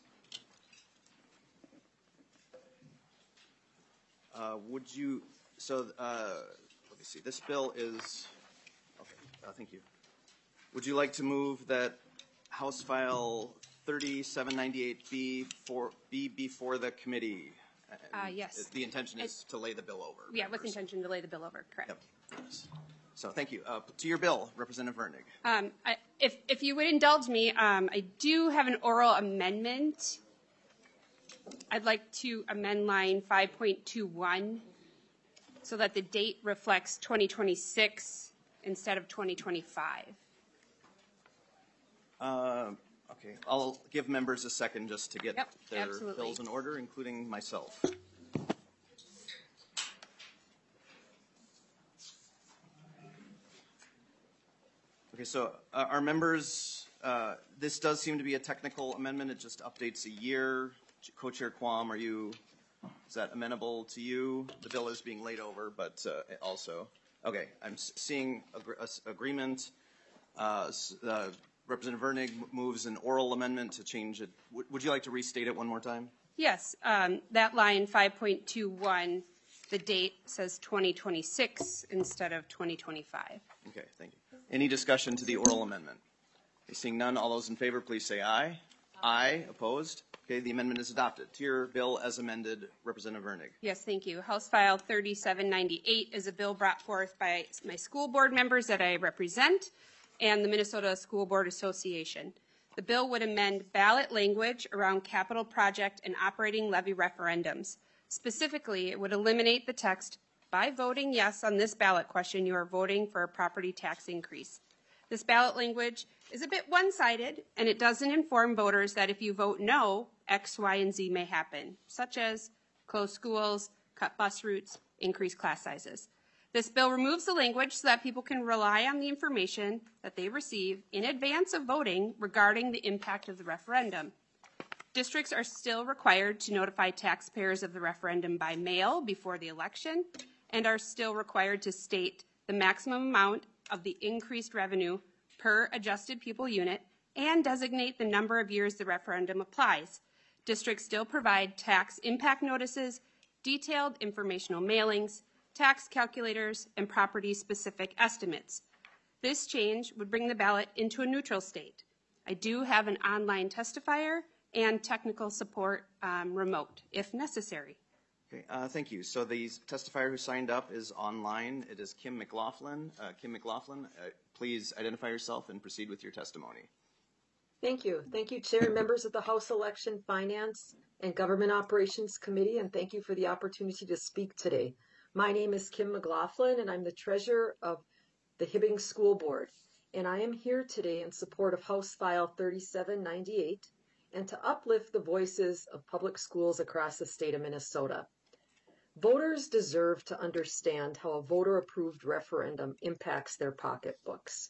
Let me see, this bill is, okay, thank you. Would you like to move that House File 3798 be before the committee? Yes. The intention is to lay the bill over. Yeah, with intention to lay the bill over, correct. Yep. So thank you. To your bill, Representative Vernig. If you would indulge me, I do have an oral amendment. I'd like to amend line 5.21 so that the date reflects 2026 instead of 2025. Okay, I'll give members a second just to get their absolutely. bills in order, including myself. Okay, so our members, this does seem to be a technical amendment. It just updates a year. Co-Chair Quam, is that amenable to you? The bill is being laid over, but also, okay, I'm seeing agreement. Representative Vernig moves an oral amendment to change it. Would you like to restate it one more time? Yes, that line 5.21, the date says 2026 instead of 2025. Okay, thank you. Any discussion to the oral amendment? Okay, seeing none, all those in favor, please say aye. Aye. Opposed? Okay, the amendment is adopted. To your bill as amended, Representative Vernig. Yes, thank you. House File 3798 is a bill brought forth by my school board members that I represent and the Minnesota School Board Association. The bill would amend ballot language around capital project and operating levy referendums. Specifically, it would eliminate the text, "By voting yes on this ballot question, you are voting for a property tax increase." This ballot language is a bit one-sided, and it doesn't inform voters that if you vote no, X, Y, and Z may happen, such as close schools, cut bus routes, increase class sizes. This bill removes the language so that people can rely on the information that they receive in advance of voting regarding the impact of the referendum. Districts are still required to notify taxpayers of the referendum by mail before the election and are still required to state the maximum amount of the increased revenue per adjusted pupil unit and designate the number of years the referendum applies. Districts still provide tax impact notices, detailed informational mailings, tax calculators, and property-specific estimates. This change would bring the ballot into a neutral state. I do have an online testifier and technical support remote, if necessary. Okay, thank you. So the testifier who signed up is online. It is Kim McLaughlin. Kim McLaughlin, please identify yourself and proceed with your testimony. Thank you. Thank you, Chair and members of the House Election, Finance, and Government Operations Committee, and thank you for the opportunity to speak today. My name is Kim McLaughlin, and I'm the treasurer of the Hibbing School Board, and I am here today in support of House File 3798 and to uplift the voices of public schools across the state of Minnesota. Voters deserve to understand how a voter-approved referendum impacts their pocketbooks.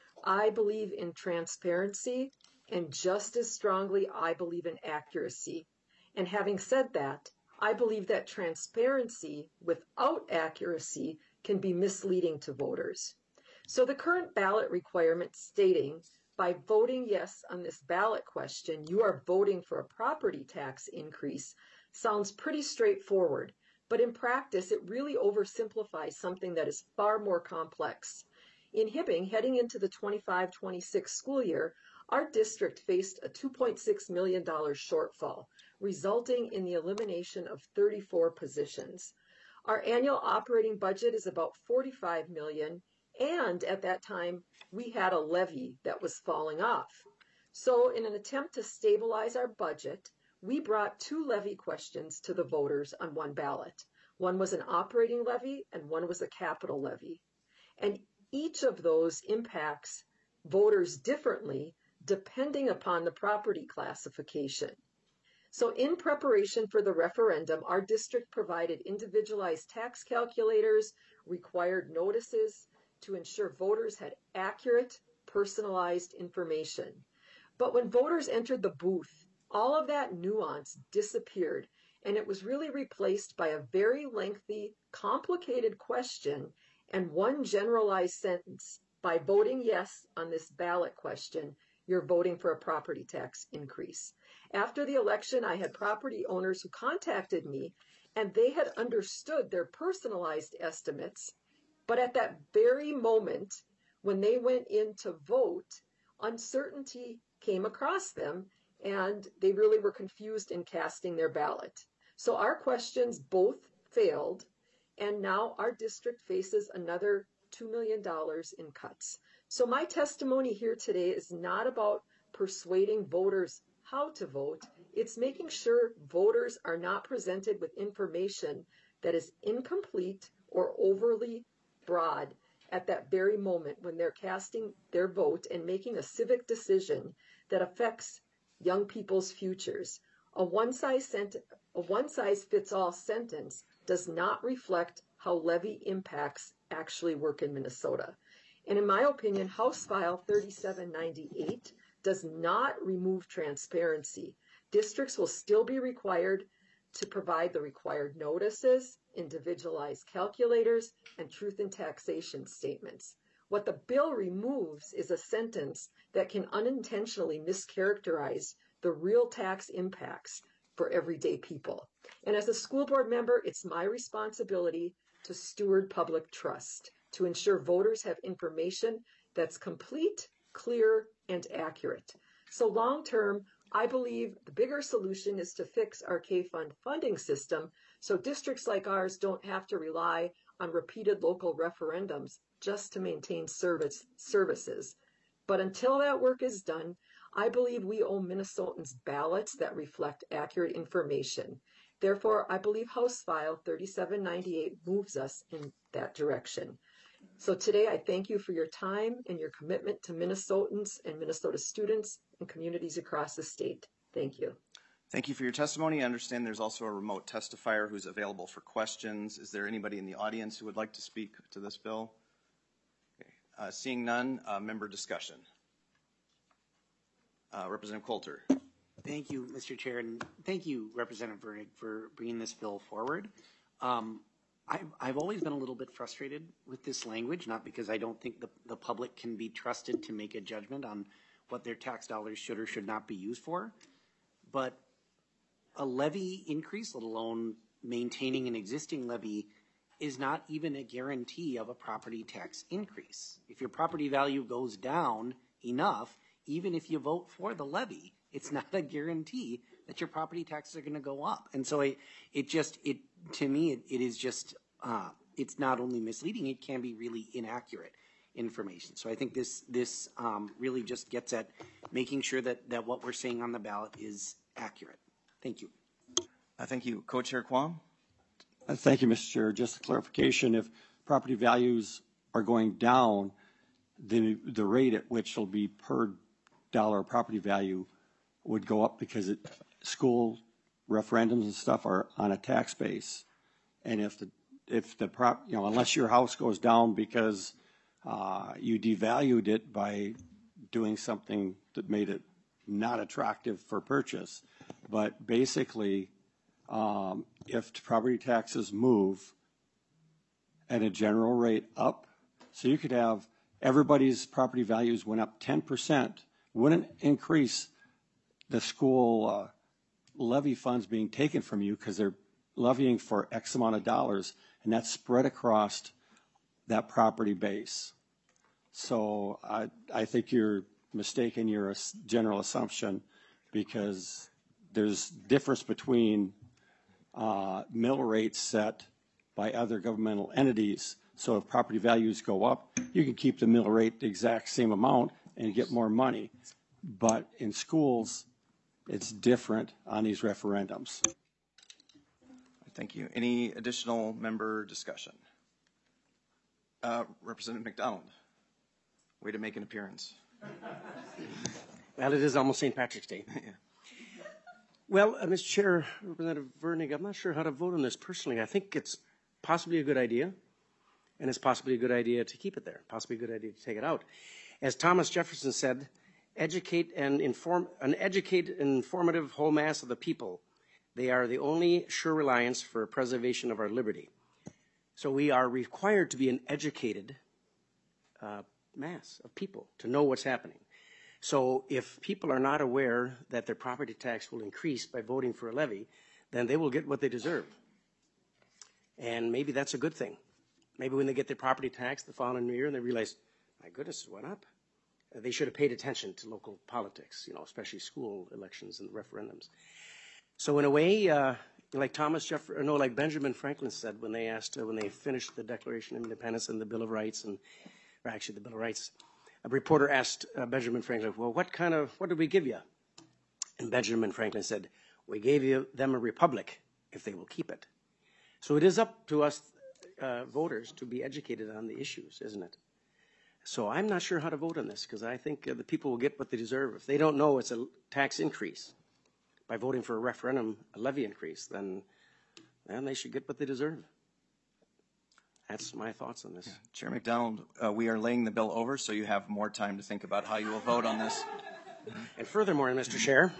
I believe in transparency, and just as strongly, I believe in accuracy. And having said that, I believe that transparency without accuracy can be misleading to voters. So the current ballot requirement stating, by voting yes on this ballot question, you are voting for a property tax increase, sounds pretty straightforward. But in practice, it really oversimplifies something that is far more complex. In Hibbing, heading into the 25-26 school year, our district faced a $2.6 million shortfall, resulting in the elimination of 34 positions. Our annual operating budget is about $45 million, and at that time, we had a levy that was falling off. So in an attempt to stabilize our budget, we brought two levy questions to the voters on one ballot. One was an operating levy and one was a capital levy. And each of those impacts voters differently depending upon the property classification. So in preparation for the referendum, our district provided individualized tax calculators, required notices to ensure voters had accurate, personalized information. But when voters entered the booth, all of that nuance disappeared, and it was really replaced by a very lengthy, complicated question and one generalized sentence. By voting yes on this ballot question, you're voting for a property tax increase. After the election, I had property owners who contacted me, and they had understood their personalized estimates, but at that very moment, when they went in to vote, uncertainty came across them, and they really were confused in casting their ballot. So our questions both failed, and now our district faces another $2 million in cuts. So my testimony here today is not about persuading voters how to vote. It's making sure voters are not presented with information that is incomplete or overly broad at that very moment when they're casting their vote and making a civic decision that affects young people's futures. A one-size-fits-all sentence does not reflect how levy impacts actually work in Minnesota. And in my opinion, House File 3798 does not remove transparency. Districts will still be required to provide the required notices, individualized calculators, and truth in taxation statements. What the bill removes is a sentence that can unintentionally mischaracterize the real tax impacts for everyday people. And as a school board member, it's my responsibility to steward public trust, to ensure voters have information that's complete, clear, and accurate. So long term, I believe the bigger solution is to fix our K-Fund funding system so districts like ours don't have to rely on repeated local referendums just to maintain services. But until that work is done, I believe we owe Minnesotans ballots that reflect accurate information. Therefore, I believe House File 3798 moves us in that direction. So today, I thank you for your time and your commitment to Minnesotans and Minnesota students and communities across the state. Thank you. Thank you for your testimony. I understand there's also a remote testifier who's available for questions. Is there anybody in the audience who would like to speak to this bill? Okay. Seeing none, member discussion. Representative Coulter. Thank you, Mr. Chair, and thank you, Representative Vernig, for bringing this bill forward. I've always been a little bit frustrated with this language, not because I don't think the public can be trusted to make a judgment on what their tax dollars should or should not be used for, but a levy increase, let alone maintaining an existing levy, is not even a guarantee of a property tax increase. If your property value goes down enough, even if you vote for the levy, it's not a guarantee that your property taxes are going to go up. And so to me, it is just, it's not only misleading, it can be really inaccurate information. So I think this really just gets at making sure that what we're saying on the ballot is accurate. Thank you. Thank you. Co-Chair Quam? Thank you, Mr. Chair. Just a clarification, if property values are going down, then the rate at which it'll be per dollar property value would go up because school referendums and stuff are on a tax base. And unless your house goes down because you devalued it by doing something that made it not attractive for purchase. But basically, if property taxes move at a general rate up, so you could have everybody's property values went up 10%, wouldn't increase the school levy funds being taken from you because they're levying for X amount of dollars, and that's spread across that property base. So I think you're mistaken your general assumption, because there's difference between mill rates set by other governmental entities. So if property values go up, you can keep the mill rate the exact same amount and get more money. But in schools, it's different on these referendums. Thank you. Any additional member discussion? Representative McDonald, way to make an appearance. Well, it is almost St. Patrick's Day. Yeah. Well, Mr. Chair, Representative Vernig, I'm not sure how to vote on this personally. I think it's possibly a good idea, and it's possibly a good idea to keep it there, possibly a good idea to take it out. As Thomas Jefferson said, educate and informative whole mass of the people. They are the only sure reliance for preservation of our liberty. So we are required to be an educated mass of people to know what's happening. So if people are not aware that their property tax will increase by voting for a levy, then they will get what they deserve. And maybe that's a good thing. Maybe when they get their property tax the following year and they realize, my goodness, it went up, they should have paid attention to local politics, especially school elections and referendums. So in a way, like Benjamin Franklin said when they finished the Declaration of Independence and the Bill of Rights, or actually the Bill of Rights, a reporter asked Benjamin Franklin, well, what did we give you? And Benjamin Franklin said, we gave them a republic if they will keep it. So it is up to us voters to be educated on the issues, isn't it? So I'm not sure how to vote on this, because I think the people will get what they deserve. If they don't know it's a tax increase by voting for a referendum, a levy increase, then they should get what they deserve. That's my thoughts on this. Yeah. Chair McDonald, we are laying the bill over, so you have more time to think about how you will vote on this. And furthermore, Mr. Chair,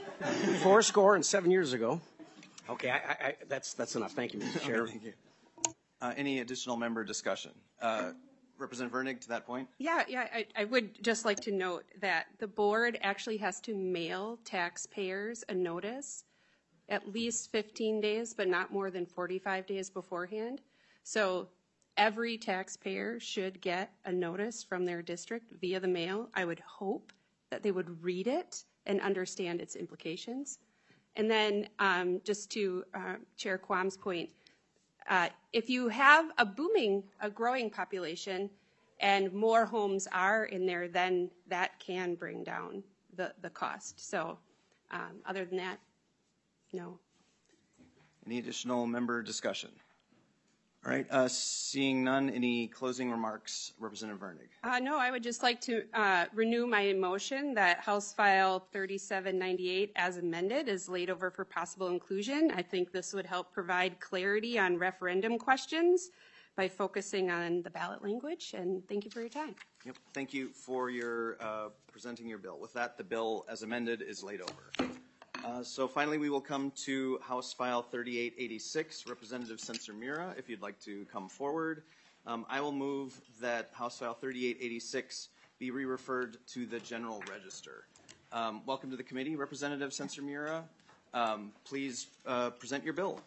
7 years ago. Okay, that's enough. Thank you, Mr. Chair. Thank you. Any additional member discussion? Representative Vernig, to that point? Yeah, I would just like to note that the board actually has to mail taxpayers a notice at least 15 days, but not more than 45 days beforehand. So every taxpayer should get a notice from their district via the mail. I would hope that they would read it and understand its implications. And then just to Chair Quam's point, if you have a growing population and more homes are in there, then that can bring down the cost. So other than that, no. Any additional member discussion? All right, seeing none, any closing remarks, Representative Vernig? No, I would just like to renew my motion that House File 3798 as amended is laid over for possible inclusion. I think this would help provide clarity on referendum questions by focusing on the ballot language, and thank you for your time. Yep, thank you for your presenting your bill. With that, the bill as amended is laid over. So finally, we will come to House File 3886, Representative Censor-Mira, if you'd like to come forward. I will move that House File 3886 be re-referred to the General Register. Welcome to the committee, Representative Censor-Mira. Please present your bill.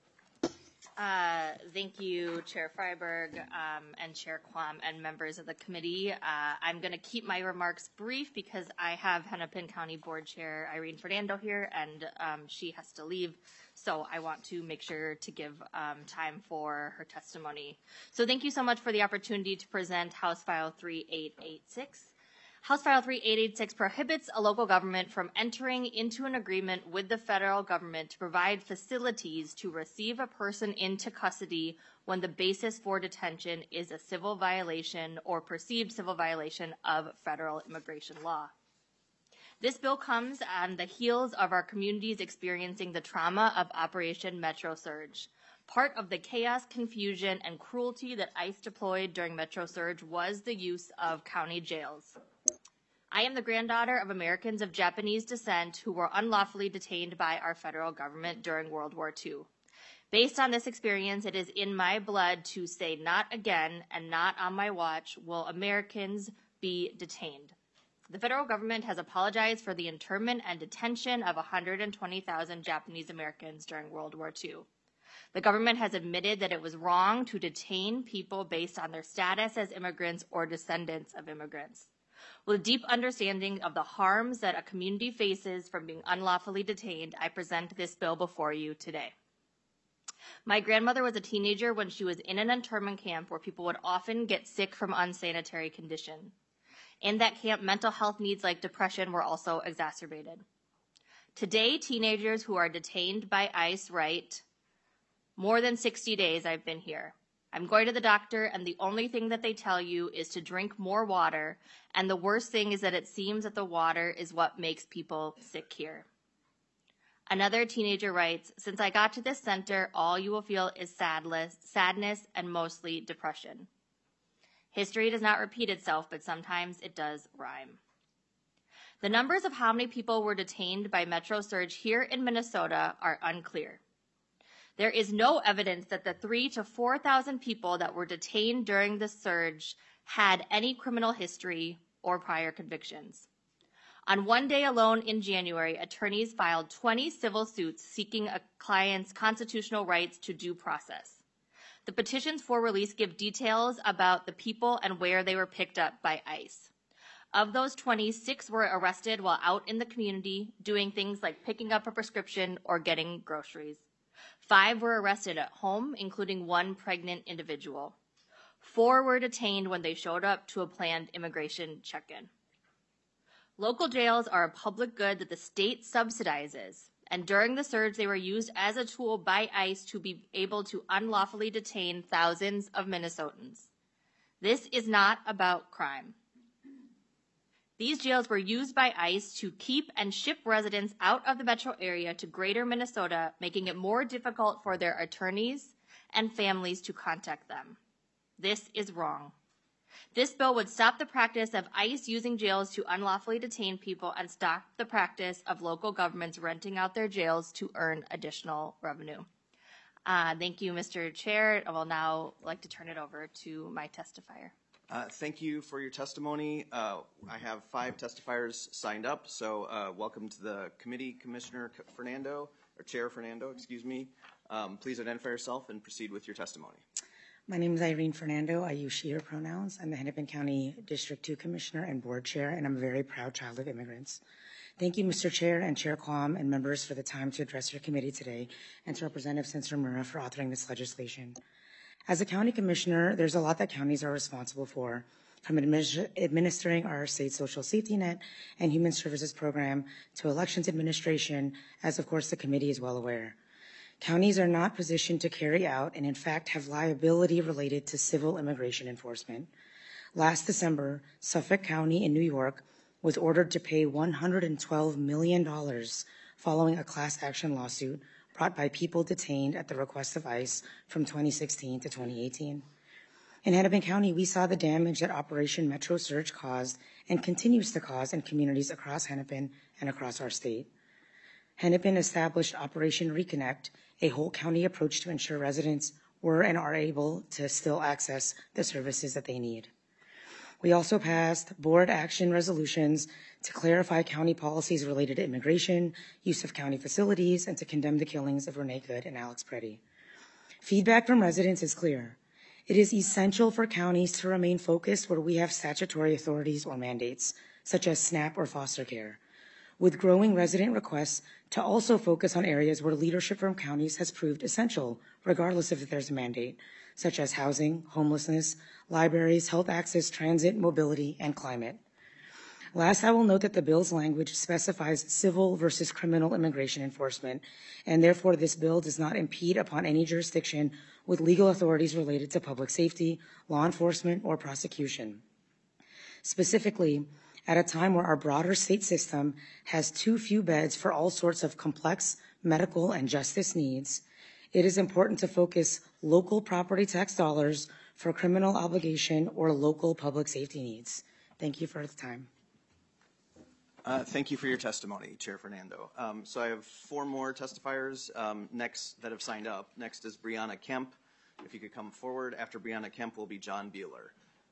Thank you, Chair Freiberg and Chair Quam and members of the committee. I'm going to keep my remarks brief because I have Hennepin County Board Chair Irene Fernando here, and she has to leave, so I want to make sure to give time for her testimony. So thank you so much for the opportunity to present House File 3886. House File 3886 prohibits a local government from entering into an agreement with the federal government to provide facilities to receive a person into custody when the basis for detention is a civil violation or perceived civil violation of federal immigration law. This bill comes on the heels of our communities experiencing the trauma of Operation Metro Surge. Part of the chaos, confusion, and cruelty that ICE deployed during Metro Surge was the use of county jails. I am the granddaughter of Americans of Japanese descent who were unlawfully detained by our federal government during World War II. Based on this experience, it is in my blood to say not again and not on my watch will Americans be detained. The federal government has apologized for the internment and detention of 120,000 Japanese Americans during World War II. The government has admitted that it was wrong to detain people based on their status as immigrants or descendants of immigrants. With a deep understanding of the harms that a community faces from being unlawfully detained, I present this bill before you today. My grandmother was a teenager when she was in an internment camp where people would often get sick from unsanitary conditions. In that camp, mental health needs like depression were also exacerbated. Today, teenagers who are detained by ICE write, "More than 60 days I've been here. I'm going to the doctor, and the only thing that they tell you is to drink more water, and the worst thing is that it seems that the water is what makes people sick here." Another teenager writes, "Since I got to this center, all you will feel is sadness and mostly depression. History does not repeat itself, but sometimes it does rhyme." The numbers of how many people were detained by Metro Surge here in Minnesota are unclear. There is no evidence that the 3,000 to 4,000 people that were detained during the surge had any criminal history or prior convictions. On one day alone in January, attorneys filed 20 civil suits seeking a client's constitutional rights to due process. The petitions for release give details about the people and where they were picked up by ICE. Of those 20, 6 were arrested while out in the community doing things like picking up a prescription or getting groceries. 5 were arrested at home, including 1 pregnant individual. 4 were detained when they showed up to a planned immigration check-in. Local jails are a public good that the state subsidizes, and during the surge they were used as a tool by ICE to be able to unlawfully detain thousands of Minnesotans. This is not about crime. These jails were used by ICE to keep and ship residents out of the metro area to greater Minnesota, making it more difficult for their attorneys and families to contact them. This is wrong. This bill would stop the practice of ICE using jails to unlawfully detain people and stop the practice of local governments renting out their jails to earn additional revenue. Thank you, Mr. Chair. I will now like to turn it over to my testifier. Thank you for your testimony. I have 5 testifiers signed up, so welcome to the committee, Commissioner Fernando, or Chair Fernando, excuse me. Please identify yourself and proceed with your testimony. My name is Irene Fernando. I use she, her pronouns. I'm the Hennepin County District 2 Commissioner and Board Chair, and I'm a very proud child of immigrants. Thank you, Mr. Chair and Chair Quam and members for the time to address your committee today, and to Representative Censor-Mira for authoring this legislation. As a county commissioner, there's a lot that counties are responsible for, from administering our state social safety net and human services program to elections administration, as of course the committee is well aware. Counties are not positioned to carry out and, in fact, have liability related to civil immigration enforcement. Last December, Suffolk County in New York was ordered to pay $112 million following a class action lawsuit brought by people detained at the request of ICE from 2016 to 2018. In Hennepin County, we saw the damage that Operation Metro Surge caused and continues to cause in communities across Hennepin and across our state. Hennepin established Operation Reconnect, a whole county approach to ensure residents were and are able to still access the services that they need. We also passed board action resolutions to clarify county policies related to immigration, use of county facilities, and to condemn the killings of Renee Good and Alex Preddy. Feedback from residents is clear. It is essential for counties to remain focused where we have statutory authorities or mandates, such as SNAP or foster care, with growing resident requests to also focus on areas where leadership from counties has proved essential, regardless if there's a mandate, such as housing, homelessness, libraries, health access, transit, mobility, and climate. Last, I will note that the bill's language specifies civil versus criminal immigration enforcement, and therefore this bill does not impede upon any jurisdiction with legal authorities related to public safety, law enforcement, or prosecution. Specifically, at a time where our broader state system has too few beds for all sorts of complex medical and justice needs, it is important to focus local property tax dollars for criminal obligation or local public safety needs. Thank you for the time. Thank you for your testimony, Chair Fernando. So I have 4 more testifiers next that have signed up. Next is Brianna Kemp. If you could come forward. After Brianna Kemp will be John Bueller.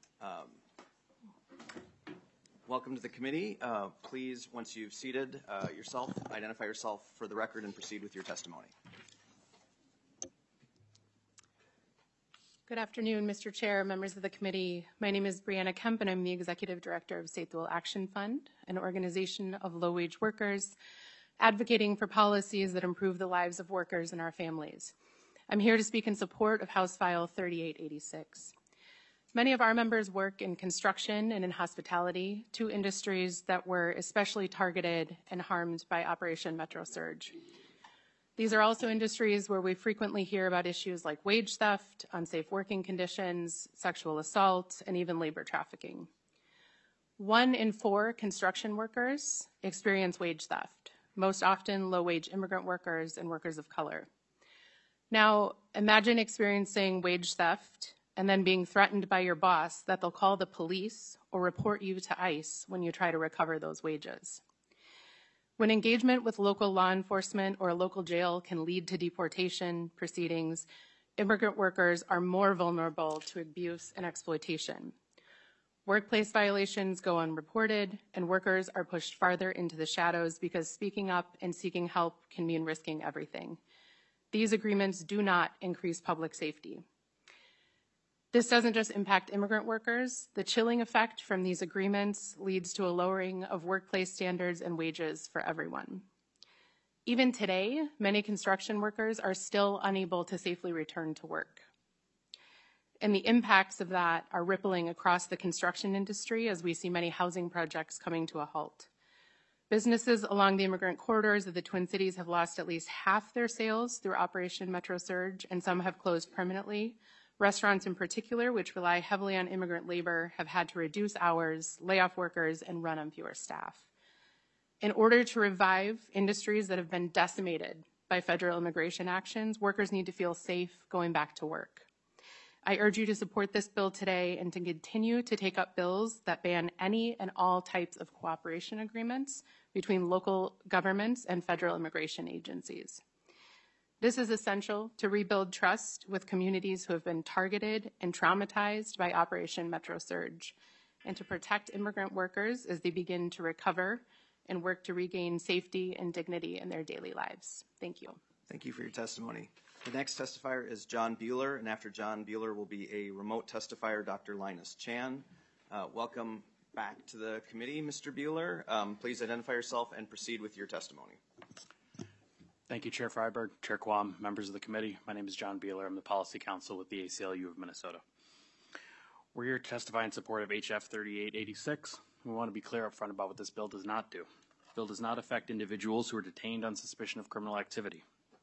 Welcome to the committee. Please, once you've seated yourself, identify yourself for the record and proceed with your testimony. Good afternoon, Mr. Chair, members of the committee. My name is Brianna Kemp, and I'm the Executive Director of State Dual Action Fund, an organization of low-wage workers advocating for policies that improve the lives of workers and our families. I'm here to speak in support of House File 3886. Many of our members work in construction and in hospitality, 2 industries that were especially targeted and harmed by Operation Metro Surge. These are also industries where we frequently hear about issues like wage theft, unsafe working conditions, sexual assault, and even labor trafficking. 1 in 4 construction workers experience wage theft, most often low-wage immigrant workers and workers of color. Now, imagine experiencing wage theft and then being threatened by your boss that they'll call the police or report you to ICE when you try to recover those wages. When engagement with local law enforcement or a local jail can lead to deportation proceedings, immigrant workers are more vulnerable to abuse and exploitation. Workplace violations go unreported, and workers are pushed farther into the shadows because speaking up and seeking help can mean risking everything. These agreements do not increase public safety. This doesn't just impact immigrant workers. The chilling effect from these agreements leads to a lowering of workplace standards and wages for everyone. Even today, many construction workers are still unable to safely return to work. And the impacts of that are rippling across the construction industry as we see many housing projects coming to a halt. Businesses along the immigrant corridors of the Twin Cities have lost at least half their sales through Operation Metro Surge, and some have closed permanently. Restaurants in particular, which rely heavily on immigrant labor, have had to reduce hours, lay off workers, and run on fewer staff. In order to revive industries that have been decimated by federal immigration actions, workers need to feel safe going back to work. I urge you to support this bill today and to continue to take up bills that ban any and all types of cooperation agreements between local governments and federal immigration agencies. This is essential to rebuild trust with communities who have been targeted and traumatized by Operation Metro Surge, and to protect immigrant workers as they begin to recover and work to regain safety and dignity in their daily lives. Thank you. Thank you for your testimony. The next testifier is John Bueller, and after John Bueller will be a remote testifier, Dr. Linus Chan. Welcome back to the committee, Mr. Bueller. Please identify yourself and proceed with your testimony. Thank you, Chair Freiberg, Chair Quam, members of the committee. My name is John Bueller. I'm the Policy Counsel with the ACLU of Minnesota. We're here to testify in support of HF 3886. We want to be clear up front about what this bill does not do. This bill does not affect individuals who are detained on suspicion of criminal activity,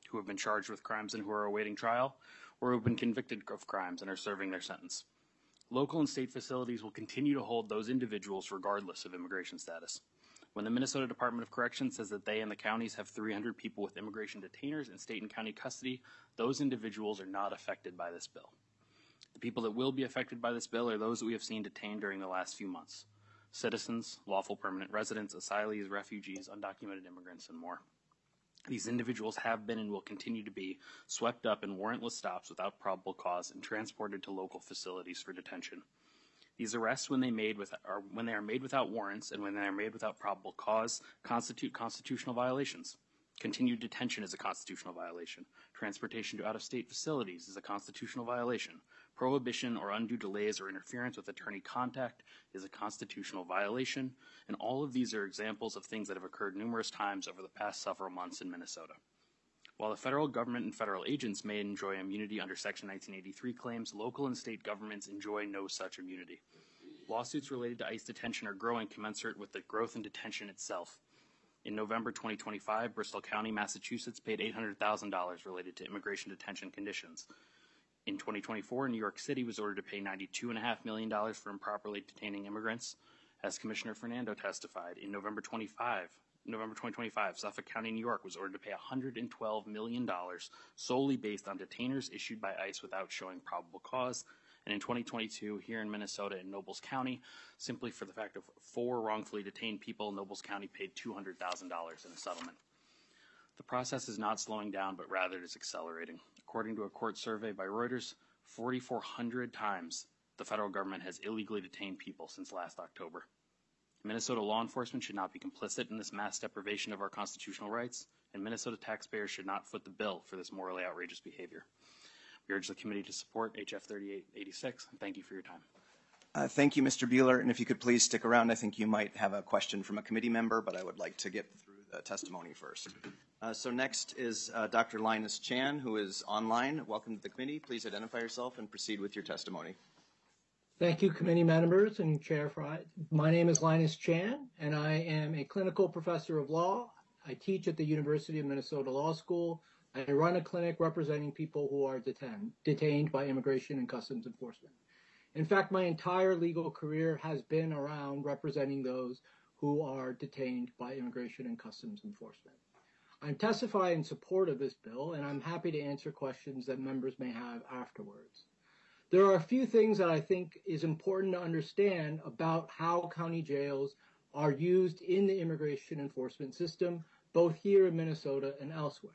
who have been charged with crimes and who are awaiting trial, or who have been convicted of crimes and are serving their sentence. Local and state facilities will continue to hold those individuals regardless of immigration status. When the Minnesota Department of Corrections says that they and the counties have 300 people with immigration detainers in state and county custody, those individuals are not affected by this bill. The people that will be affected by this bill are those that we have seen detained during the last few months: citizens, lawful permanent residents, asylees, refugees, undocumented immigrants, and more. These individuals have been and will continue to be swept up in warrantless stops without probable cause and transported to local facilities for detention. These arrests, when they are made without warrants and when they are made without probable cause, constitute constitutional violations. Continued detention is a constitutional violation. Transportation to out-of-state facilities is a constitutional violation. Prohibition or undue delays or interference with attorney contact is a constitutional violation. And all of these are examples of things that have occurred numerous times over the past several months in Minnesota. While the federal government and federal agents may enjoy immunity under Section 1983 claims, local and state governments enjoy no such immunity. Lawsuits related to ICE detention are growing commensurate with the growth in detention itself. In November 2025, Bristol County, Massachusetts paid $800,000 related to immigration detention conditions. In 2024, New York City was ordered to pay $92.5 million for improperly detaining immigrants. As Commissioner Fernando testified, in November 2025, Suffolk County, New York was ordered to pay $112 million solely based on detainers issued by ICE without showing probable cause. And in 2022, here in Minnesota in Nobles County, simply for the fact of 4 wrongfully detained people, Nobles County paid $200,000 in a settlement. The process is not slowing down, but rather it is accelerating. According to a court survey by Reuters, 4,400 times the federal government has illegally detained people since last October. Minnesota law enforcement should not be complicit in this mass deprivation of our constitutional rights, and Minnesota taxpayers should not foot the bill for this morally outrageous behavior. We urge the committee to support HF 3886, and thank you for your time. Thank you, Mr. Buehler, and if you could please stick around, I think you might have a question from a committee member, but I would like to get through the testimony first. So next is Dr. Linus Chan, who is online. Welcome to the committee. Please identify yourself and proceed with your testimony. Thank you, committee members and Chair Fry. My name is Linus Chan, and I am a clinical professor of law. I teach at the University of Minnesota Law School. I run a clinic representing people who are detained by Immigration and Customs Enforcement. In fact, my entire legal career has been around representing those who are detained by Immigration and Customs Enforcement. I'm testifying in support of this bill, and I'm happy to answer questions that members may have afterwards. There are a few things that I think is important to understand about how county jails are used in the immigration enforcement system, both here in Minnesota and elsewhere.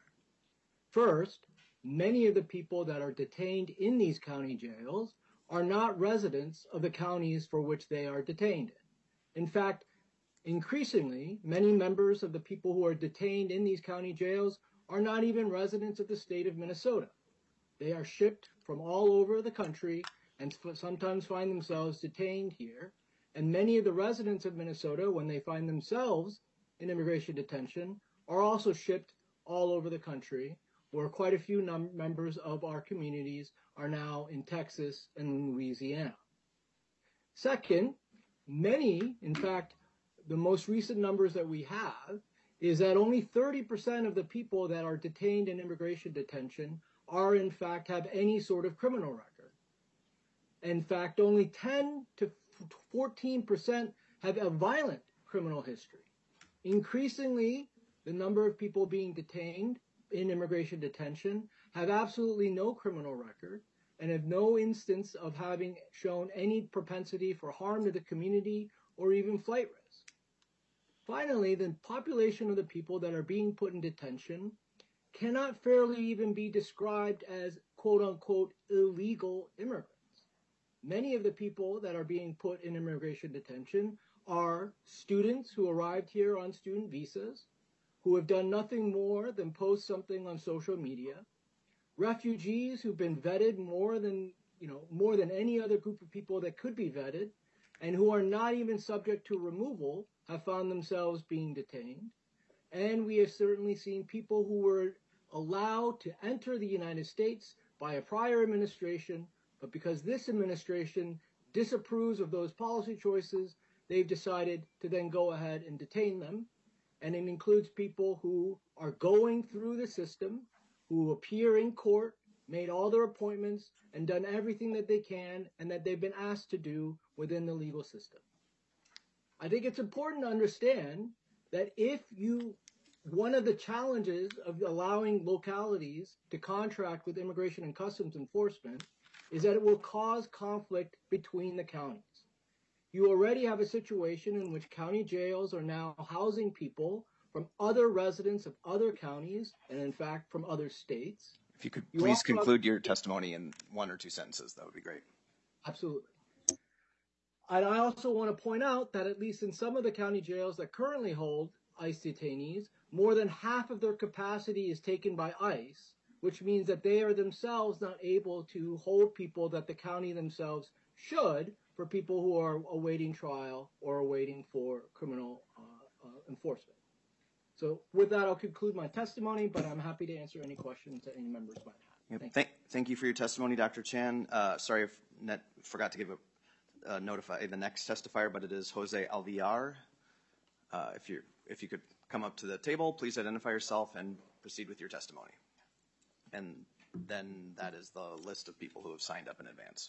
First, many of the people that are detained in these county jails are not residents of the counties for which they are detained in. In fact, increasingly, many members of the people who are detained in these county jails are not even residents of the state of Minnesota. They are shipped from all over the country and sometimes find themselves detained here. And many of the residents of Minnesota, when they find themselves in immigration detention, are also shipped all over the country, where quite a few members of our communities are now in Texas and Louisiana. Second, many, in fact, the most recent numbers that we have is that only 30% of the people that are detained in immigration detention are in fact have any sort of criminal record. In fact, only 10 to 14% have a violent criminal history. Increasingly, the number of people being detained in immigration detention have absolutely no criminal record and have no instance of having shown any propensity for harm to the community or even flight risk. Finally, the population of the people that are being put in detention cannot fairly even be described as quote-unquote illegal immigrants. Many of the people that are being put in immigration detention are students who arrived here on student visas, who have done nothing more than post something on social media, refugees who've been vetted more than any other group of people that could be vetted, and who are not even subject to removal have found themselves being detained. And we have certainly seen people who were allowed to enter the United States by a prior administration, but because this administration disapproves of those policy choices, they've decided to then go ahead and detain them. And it includes people who are going through the system, who appear in court, made all their appointments, and done everything that they can and that they've been asked to do within the legal system. I think it's important to understand that one of the challenges of allowing localities to contract with Immigration and Customs Enforcement is that it will cause conflict between the counties. You already have a situation in which county jails are now housing people from other residents of other counties and, in fact, from other states. If you could please conclude your testimony in 1 or 2 sentences, that would be great. Absolutely. And I also want to point out that at least in some of the county jails that currently hold ICE detainees, more than half of their capacity is taken by ICE, which means that they are themselves not able to hold people that the county themselves should for people who are awaiting trial or awaiting for criminal enforcement. So with that, I'll conclude my testimony, but I'm happy to answer any questions that any members might have. Thank you for your testimony, Dr. Chan. Sorry if forgot to give notify the next testifier, but it is Jose Alviar. If you could come up to the table, please identify yourself and proceed with your testimony. And then that is the list of people who have signed up in advance.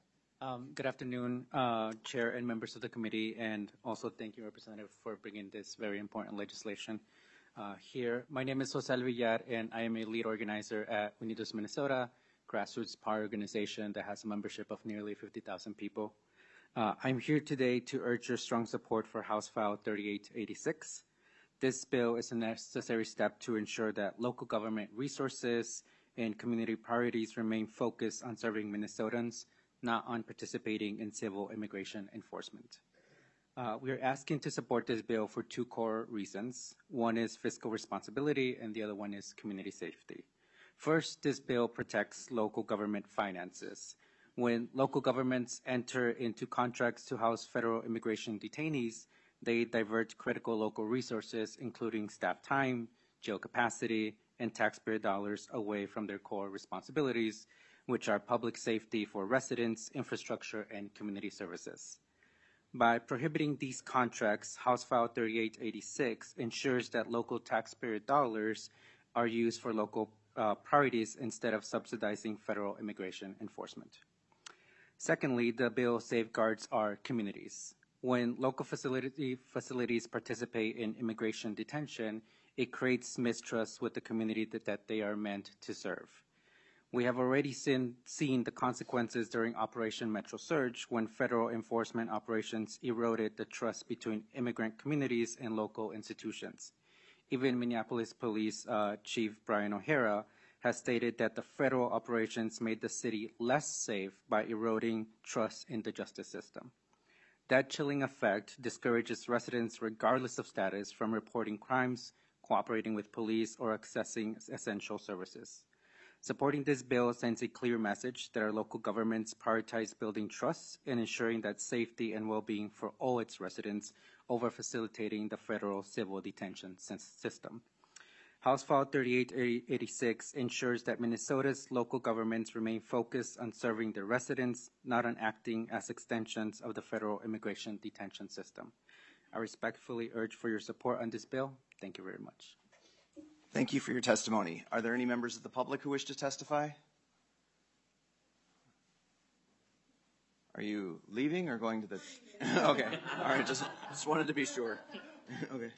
Good afternoon, Chair and members of the committee, and also thank you, Representative, for bringing this very important legislation here. My name is Jose Alviar, and I am a lead organizer at Unidos Minnesota, grassroots power organization that has a membership of nearly 50,000 people. I'm here today to urge your strong support for House File 3886. This bill is a necessary step to ensure that local government resources and community priorities remain focused on serving Minnesotans, not on participating in civil immigration enforcement. We are asking to support this bill for 2 core reasons. One is fiscal responsibility, and the other one is community safety. First, this bill protects local government finances. When local governments enter into contracts to house federal immigration detainees, they divert critical local resources, including staff time, jail capacity, and taxpayer dollars away from their core responsibilities, which are public safety for residents, infrastructure, and community services. By prohibiting these contracts, House File 3886 ensures that local taxpayer dollars are used for local priorities instead of subsidizing federal immigration enforcement. Secondly, the bill safeguards our communities. When local facilities participate in immigration detention, it creates mistrust with the community that they are meant to serve. We have already seen the consequences during Operation Metro Surge when federal enforcement operations eroded the trust between immigrant communities and local institutions. Even Minneapolis Police Chief Brian O'Hara has stated that the federal operations made the city less safe by eroding trust in the justice system. That chilling effect discourages residents, regardless of status, from reporting crimes, cooperating with police, or accessing essential services. Supporting this bill sends a clear message that our local governments prioritize building trust and ensuring that safety and well-being for all its residents over facilitating the federal civil detention system. House File 3886 ensures that Minnesota's local governments remain focused on serving their residents, not on acting as extensions of the federal immigration detention system. I respectfully urge for your support on this bill. Thank you very much. Thank you for your testimony. Are there any members of the public who wish to testify? Are you leaving or going to the... Okay, all right, just wanted to be sure. Okay.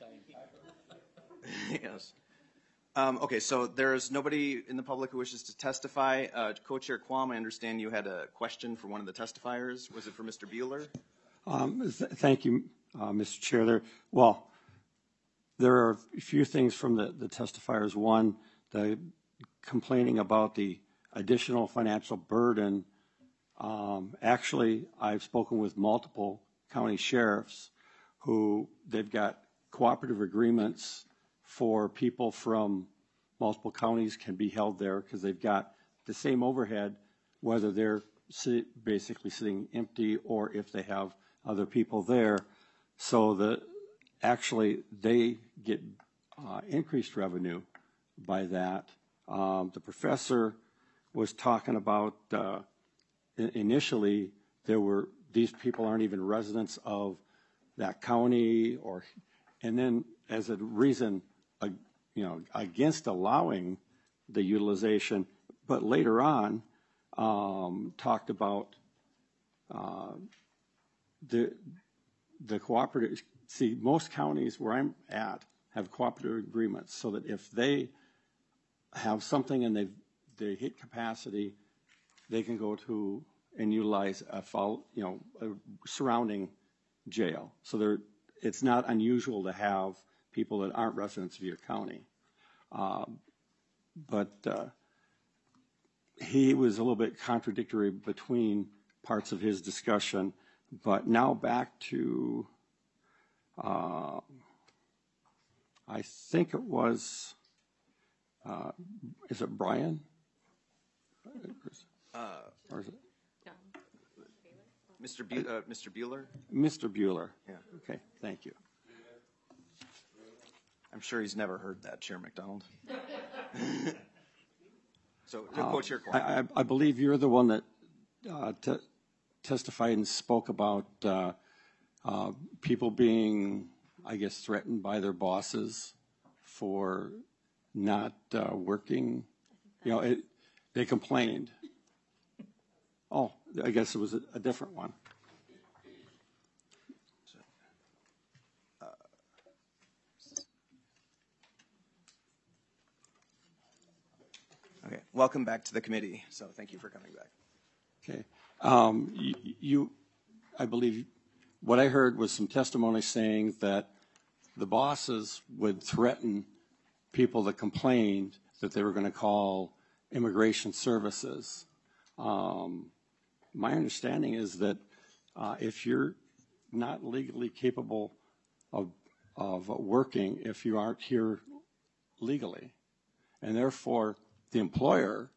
Yes. Okay, so there's nobody in the public who wishes to testify. Co-Chair Quam, I understand you had a question for one of the testifiers. Was it for Mr. Buehler? Thank you, Mr. Chair. There are a few things from the testifiers. One, the complaining about the additional financial burden. Actually, I've spoken with multiple county sheriffs who they've got cooperative agreements for people from multiple counties can be held there because they've got the same overhead, whether they're basically sitting empty or if they have other people there. So actually they get increased revenue by that. The professor was talking about initially these people aren't even residents of that county, and then as a reason against allowing the utilization, but later on talked about the cooperative. See, most counties where I'm at have cooperative agreements, so that if they have something and they hit capacity, they can go to and utilize a surrounding jail. So it's not unusual to have people that aren't residents of your county. But he was a little bit contradictory between parts of his discussion. But now back to, I think it was, is it Brian? Or is it? Mr. Bueller? Mr. Bueller. Yeah. Okay, thank you. I'm sure he's never heard that, Chair McDonald. So, Co-Chair Kwame. I believe you're the one that testified and spoke about people being, I guess, threatened by their bosses for not working. They complained. Oh, I guess it was a different one. Okay, welcome back to the committee. So thank you for coming back. Okay. I believe what I heard was some testimony saying that the bosses would threaten people that complained that they were going to call immigration services. My understanding is that if you're not legally capable of working, if you aren't here legally, and therefore the employer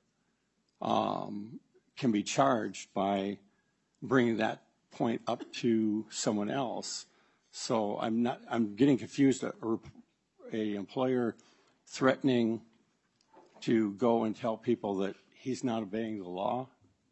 can be charged by bringing that point up to someone else. So I'm getting confused. A employer threatening to go and tell people that he's not obeying the law.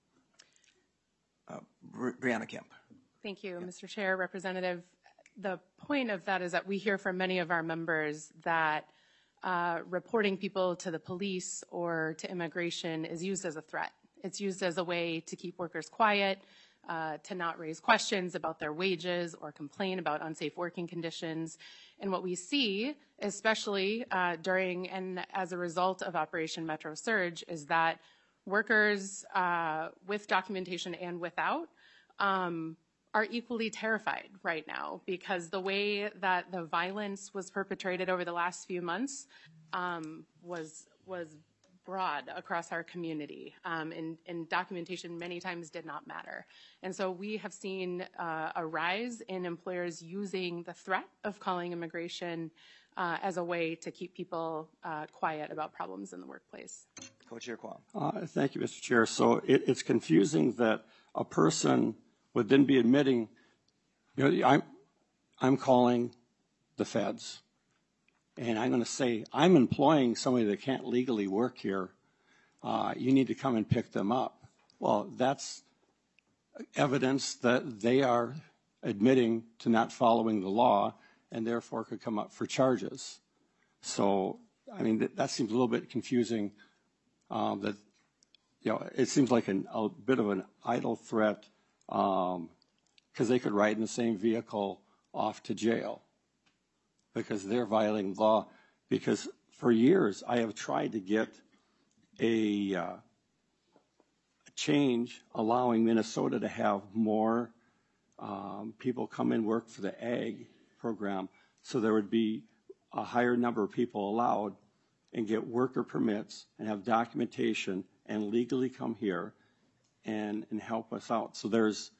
Brianna Kemp. Thank you, Mr. Chair, Representative. The point of that is that we hear from many of our members that reporting people to the police or to immigration is used as a threat. It's used as a way to keep workers quiet, to not raise questions about their wages or complain about unsafe working conditions. And what we see, especially during and as a result of Operation Metro Surge, is that workers with documentation and without are equally terrified right now, because the way that the violence was perpetrated over the last few months was broad across our community, and documentation many times did not matter. And so we have seen a rise in employers using the threat of calling immigration as a way to keep people quiet about problems in the workplace. Co-Chair Kwame. Thank you, Mr. Chair. So it's confusing that a person would then be admitting, I'm calling the feds, and I'm going to say, I'm employing somebody that can't legally work here. You need to come and pick them up. Well, that's evidence that they are admitting to not following the law and therefore could come up for charges. So, I mean, that seems a little bit confusing. That it seems like a bit of an idle threat, because they could ride in the same vehicle off to jail because they're violating the law. Because for years I have tried to get a change allowing Minnesota to have more people come and work for the ag program, so there would be a higher number of people allowed and get worker permits and have documentation and legally come here and help us out. So there's,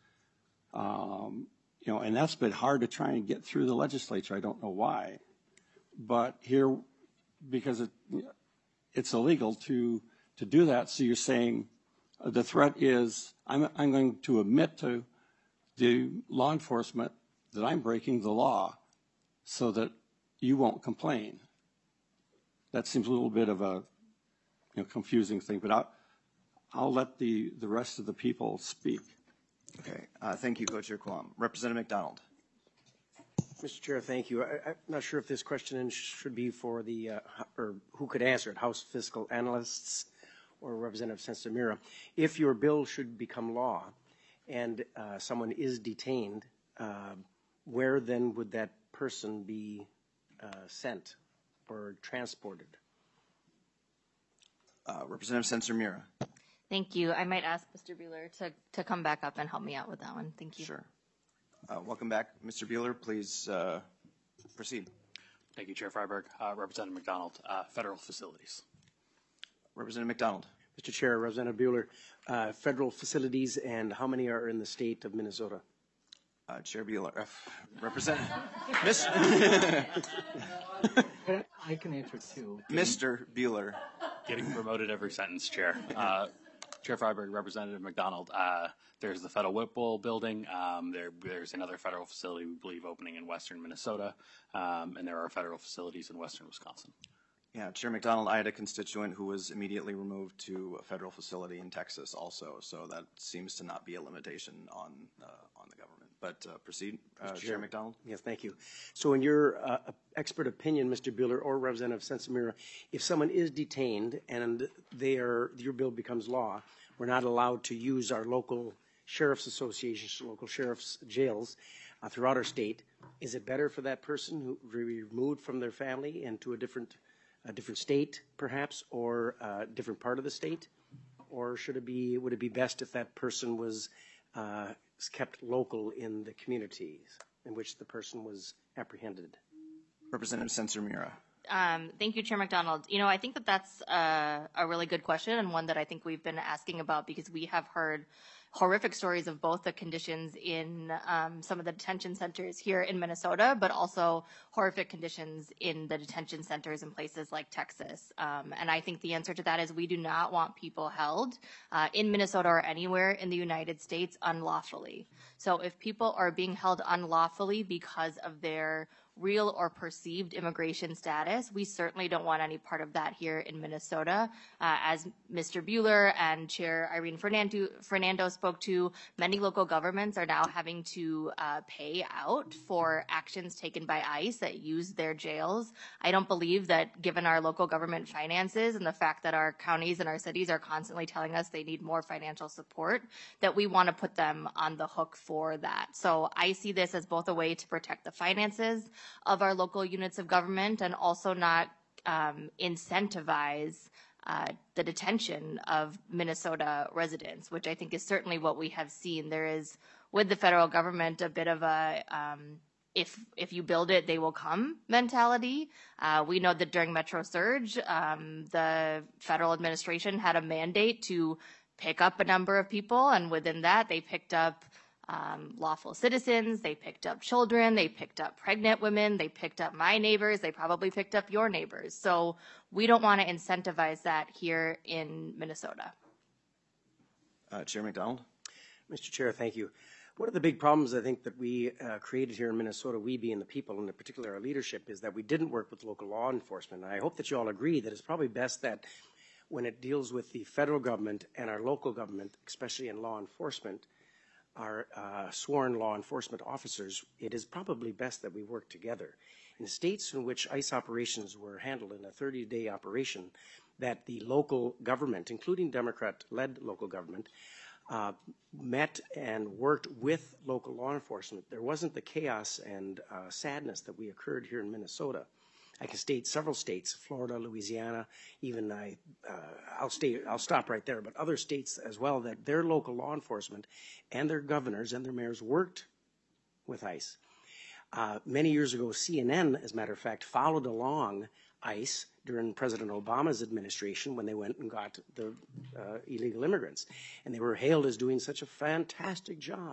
and that's been hard to try and get through the legislature. I don't know why. But here, because it's illegal to do that, so you're saying the threat is I'm going to admit to the law enforcement that I'm breaking the law so that you won't complain. That seems a little bit of a confusing thing, but I'll let the rest of the people speak. Okay, thank you, Co-Chair Kwame. Representative McDonald. Mr. Chair, thank you. I'm not sure if this question should be for the, or who could answer it, House Fiscal Analysts or Representative Sensamira. If your bill should become law and someone is detained, where then would that person be sent or transported? Representative Sensamira. Thank you. I might ask Mr. Buehler to come back up and help me out with that one. Thank you. Sure. Welcome back. Mr. Buehler, please proceed. Thank you, Chair Freiberg. Representative McDonald, federal facilities. Representative McDonald. Mr. Chair, Representative Buehler, federal facilities, and how many are in the state of Minnesota? Chair Buehler. Representative. I can answer too. Mr. Buehler. Getting promoted every sentence, Chair. Chair Freiberg, Representative McDonald, there's the Federal Whipple building. There's another federal facility, we believe, opening in western Minnesota, and there are federal facilities in western Wisconsin. Yeah, Chair McDonald, I had a constituent who was immediately removed to a federal facility in Texas also, so that seems to not be a limitation on the government. But proceed, Chair McDonald. Yes, thank you. So in your expert opinion, Mr. Buehler or Representative Sensamira, if someone is detained and your bill becomes law, we're not allowed to use our local sheriff's associations, local sheriff's jails throughout our state, is it better for that person who be removed from their family and to a different state, perhaps, or a different part of the state? Or would it be best if that person was kept local in the communities in which the person was apprehended? Representative Sensamira. Thank you, Chair McDonald. I think that's a really good question, and one that I think we've been asking about because we have heard horrific stories of both the conditions in some of the detention centers here in Minnesota, but also horrific conditions in the detention centers in places like Texas. And I think the answer to that is we do not want people held in Minnesota or anywhere in the United States unlawfully. So if people are being held unlawfully because of their real or perceived immigration status, we certainly don't want any part of that here in Minnesota. As Mr. Buehler and Chair Irene Fernando spoke to, many local governments are now having to pay out for actions taken by ICE that use their jails. I don't believe that, given our local government finances and the fact that our counties and our cities are constantly telling us they need more financial support, that we want to put them on the hook for that. So I see this as both a way to protect the finances of our local units of government and also not incentivize the detention of Minnesota residents, which I think is certainly what we have seen. There is, with the federal government, a bit of a if you build it, they will come mentality. We know that during Metro Surge, the federal administration had a mandate to pick up a number of people, and within that, they picked up lawful citizens, they picked up children, they picked up pregnant women, they picked up my neighbors, they probably picked up your neighbors. So we don't want to incentivize that here in Minnesota. Chair McDonald. Mr. Chair, thank you. One of the big problems I think that we created here in Minnesota, we being the people, and in particular our leadership, is that we didn't work with local law enforcement. And I hope that you all agree that it's probably best that when it deals with the federal government and our local government, especially in law enforcement, our sworn law enforcement officers, it is probably best that we work together. In states in which ICE operations were handled in a 30-day operation, that the local government, including Democrat-led local government, met and worked with local law enforcement, there wasn't the chaos and sadness that we occurred here in Minnesota. I can state several states, Florida, Louisiana, even I'll stop right there, but other states as well, that their local law enforcement and their governors and their mayors worked with ICE. Many years ago, CNN, as a matter of fact, followed along ICE during President Obama's administration when they went and got the illegal immigrants. And they were hailed as doing such a fantastic job.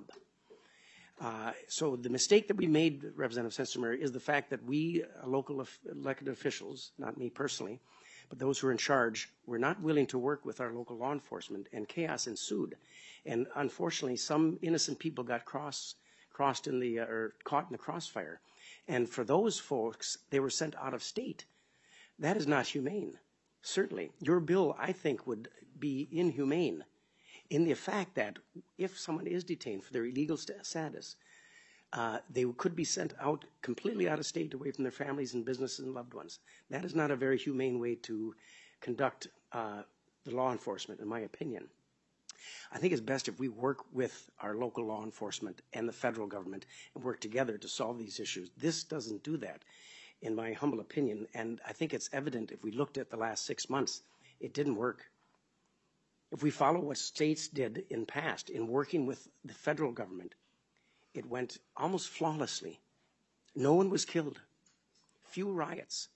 So the mistake that we made, Representative Sensamira, is the fact that we, local elected officials, not me personally, but those who are in charge, were not willing to work with our local law enforcement, and chaos ensued. And unfortunately, some innocent people got caught in the crossfire. And for those folks, they were sent out of state. That is not humane. Certainly, your bill, I think, would be inhumane in the fact that if someone is detained for their illegal status, They could be sent out completely out of state, away from their families and businesses and loved ones. That is not a very humane way to conduct the law enforcement, in my opinion. I think it's best if we work with our local law enforcement and the federal government and work together to solve these issues. This doesn't do that, in my humble opinion, and I think it's evident if we looked at the last 6 months, it didn't work. If we follow what states did in past in working with the federal government, it went almost flawlessly. No one was killed. Few riots.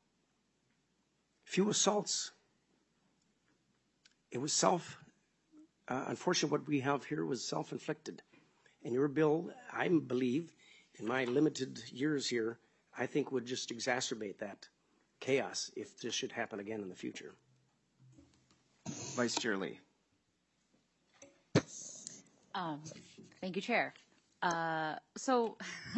Few assaults. It was unfortunately, what we have here was self-inflicted. And your bill, I believe, in my limited years here, I think would just exacerbate that chaos if this should happen again in the future. Vice Chair Lee. Thank you, Chair. So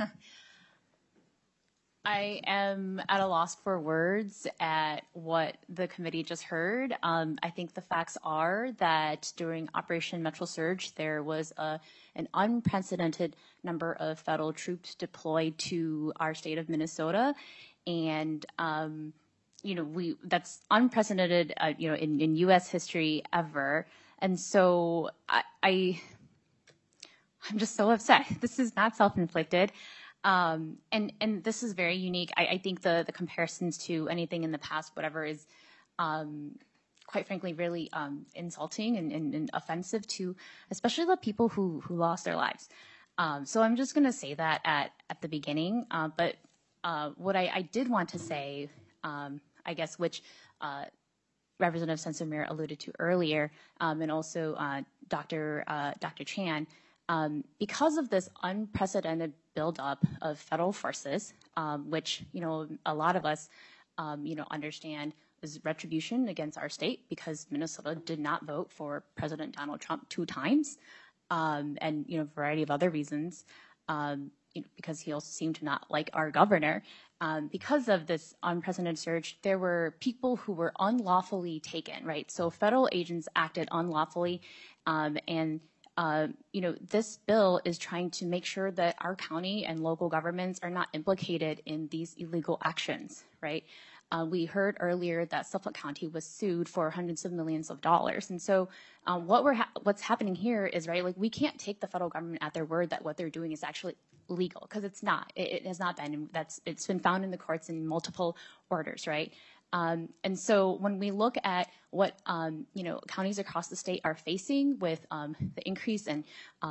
I am at a loss for words at what the committee just heard. I think the facts are that during Operation Metro Surge, there was an unprecedented number of federal troops deployed to our state of Minnesota. And, that's unprecedented, in U.S. history ever. And so I'm just so upset. This is not self-inflicted. And this is very unique. I think the comparisons to anything in the past, whatever, is quite frankly really insulting and offensive to especially the people who lost their lives. So I'm just going to say that at the beginning. But what I did want to say, I guess, which Representative Sensenbrenner alluded to earlier, and also Dr. Chan, because of this unprecedented buildup of federal forces, which, a lot of us, understand is retribution against our state because Minnesota did not vote for President Donald Trump 2 times, and, a variety of other reasons, because he also seemed to not like our governor. Because of this unprecedented surge, there were people who were unlawfully taken, right? So federal agents acted unlawfully, and this bill is trying to make sure that our county and local governments are not implicated in these illegal actions, right? We heard earlier that Suffolk County was sued for hundreds of millions of dollars. And so what's happening here is, right, like we can't take the federal government at their word that what they're doing is actually legal, because it's not. It has not been. It's been found in the courts in multiple orders, right? And so when we look at what, counties across the state are facing with the increase in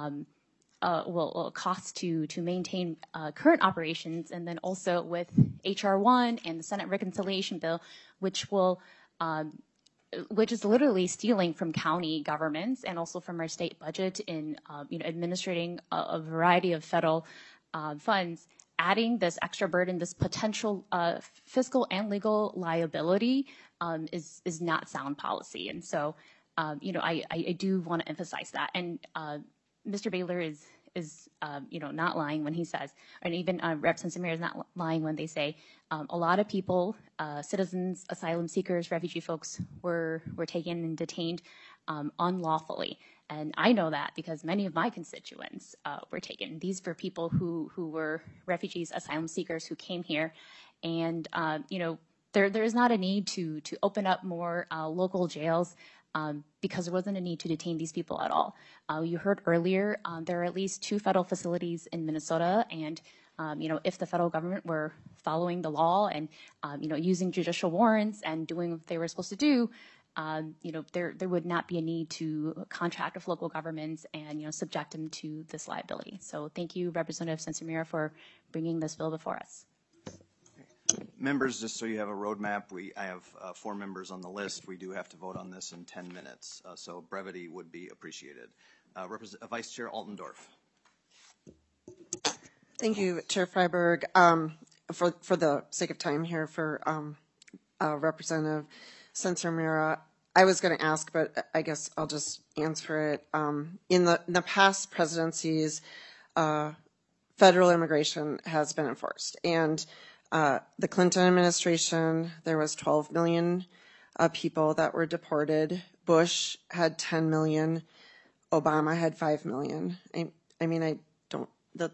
costs to maintain current operations, and then also with H.R. 1 and the Senate Reconciliation Bill, which is literally stealing from county governments and also from our state budget in, administrating a variety of federal funds. Adding this extra burden, this potential fiscal and legal liability is not sound policy. And so, I do want to emphasize that. And Mr. Baylor is not lying when he says, and even Representative Sensenbrenner is not lying when they say a lot of people, citizens, asylum seekers, refugee folks were taken and detained unlawfully. And I know that because many of my constituents were taken. These were people who were refugees, asylum seekers who came here. And, there is not a need to open up more local jails because there wasn't a need to detain these people at all. You heard earlier, there are at least 2 federal facilities in Minnesota. And, if the federal government were following the law and, using judicial warrants and doing what they were supposed to do, there would not be a need to contract with local governments and, subject them to this liability. So thank you, Representative Sensenbrenner, for bringing this bill before us. Members, just so you have a roadmap, I have 4 members on the list. We do have to vote on this in 10 minutes, so brevity would be appreciated. Vice Chair Altendorf. Thank you, Chair Freiberg. For the sake of time here, for Representative Sensenbrenner, I was going to ask, but I guess I'll just answer it. In the past presidencies, federal immigration has been enforced, and the Clinton administration, there was 12 million people that were deported. Bush had 10 million. Obama had 5 million. I mean, that's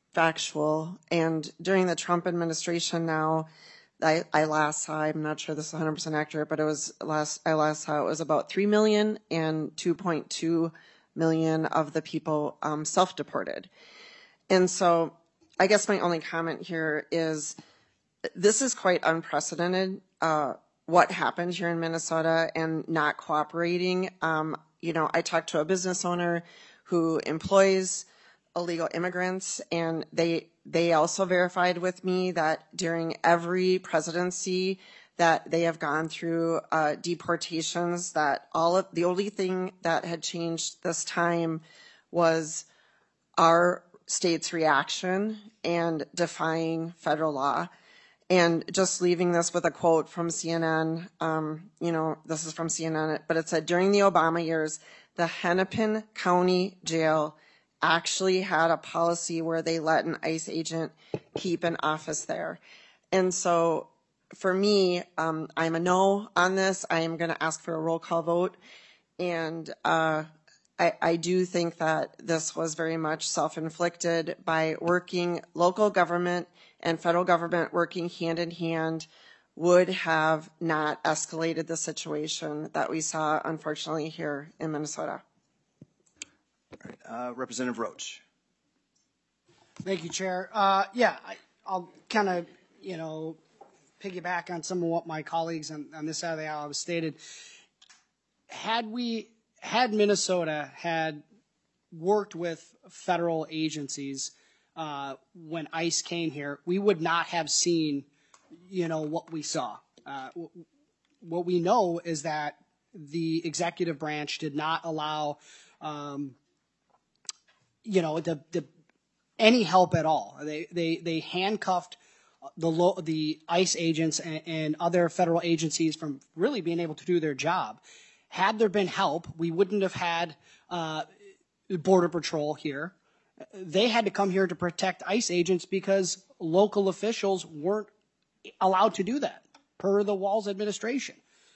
factual. And during the Trump administration now, I last saw, I'm not sure this is 100% accurate, but I last saw it was about 3 million and 2.2 million of the people self-deported. And so I guess my only comment here is this is quite unprecedented, what happened here in Minnesota and not cooperating. I talked to a business owner who employs illegal immigrants, and they also verified with me that during every presidency that they have gone through deportations, that the only thing that had changed this time was our state's reaction and defying federal law. And just leaving this with a quote from CNN, this is from CNN, but it said, during the Obama years, the Hennepin County Jail actually had a policy where they let an ICE agent keep an office there. And so for me, I'm a no on this. I am going to ask for a roll call vote. And I do think that this was very much self-inflicted by working local government and federal government working hand in hand would have not escalated the situation that we saw, unfortunately, here in Minnesota. All right, Representative Roach. Thank you, Chair. I'll kind of, piggyback on some of what my colleagues on this side of the aisle have stated. Had Minnesota had worked with federal agencies when ICE came here, we would not have seen, what we saw. What we know is that the executive branch did not allow, any help at all. They handcuffed the ICE agents and other federal agencies from really being able to do their job. Had there been help, we wouldn't have had Border Patrol here. They had to come here to protect ICE agents because local officials weren't allowed to do that per the Walz administration.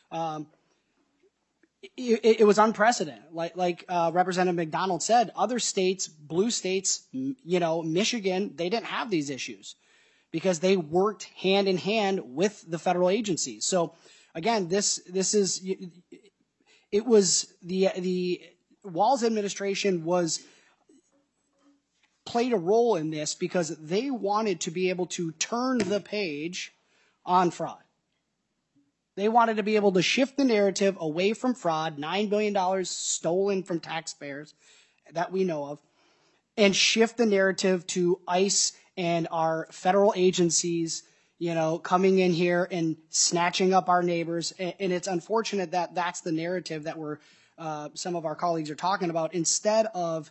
It was unprecedented. Like Representative McDonald said, other states, blue states, Michigan, they didn't have these issues because they worked hand in hand with the federal agencies. So again, it was the Walz administration played a role in this because they wanted to be able to turn the page on fraud. They wanted to be able to shift the narrative away from fraud, $9 billion stolen from taxpayers that we know of, and shift the narrative to ICE and our federal agencies, coming in here and snatching up our neighbors. And it's unfortunate that that's the narrative that some of our colleagues are talking about instead of,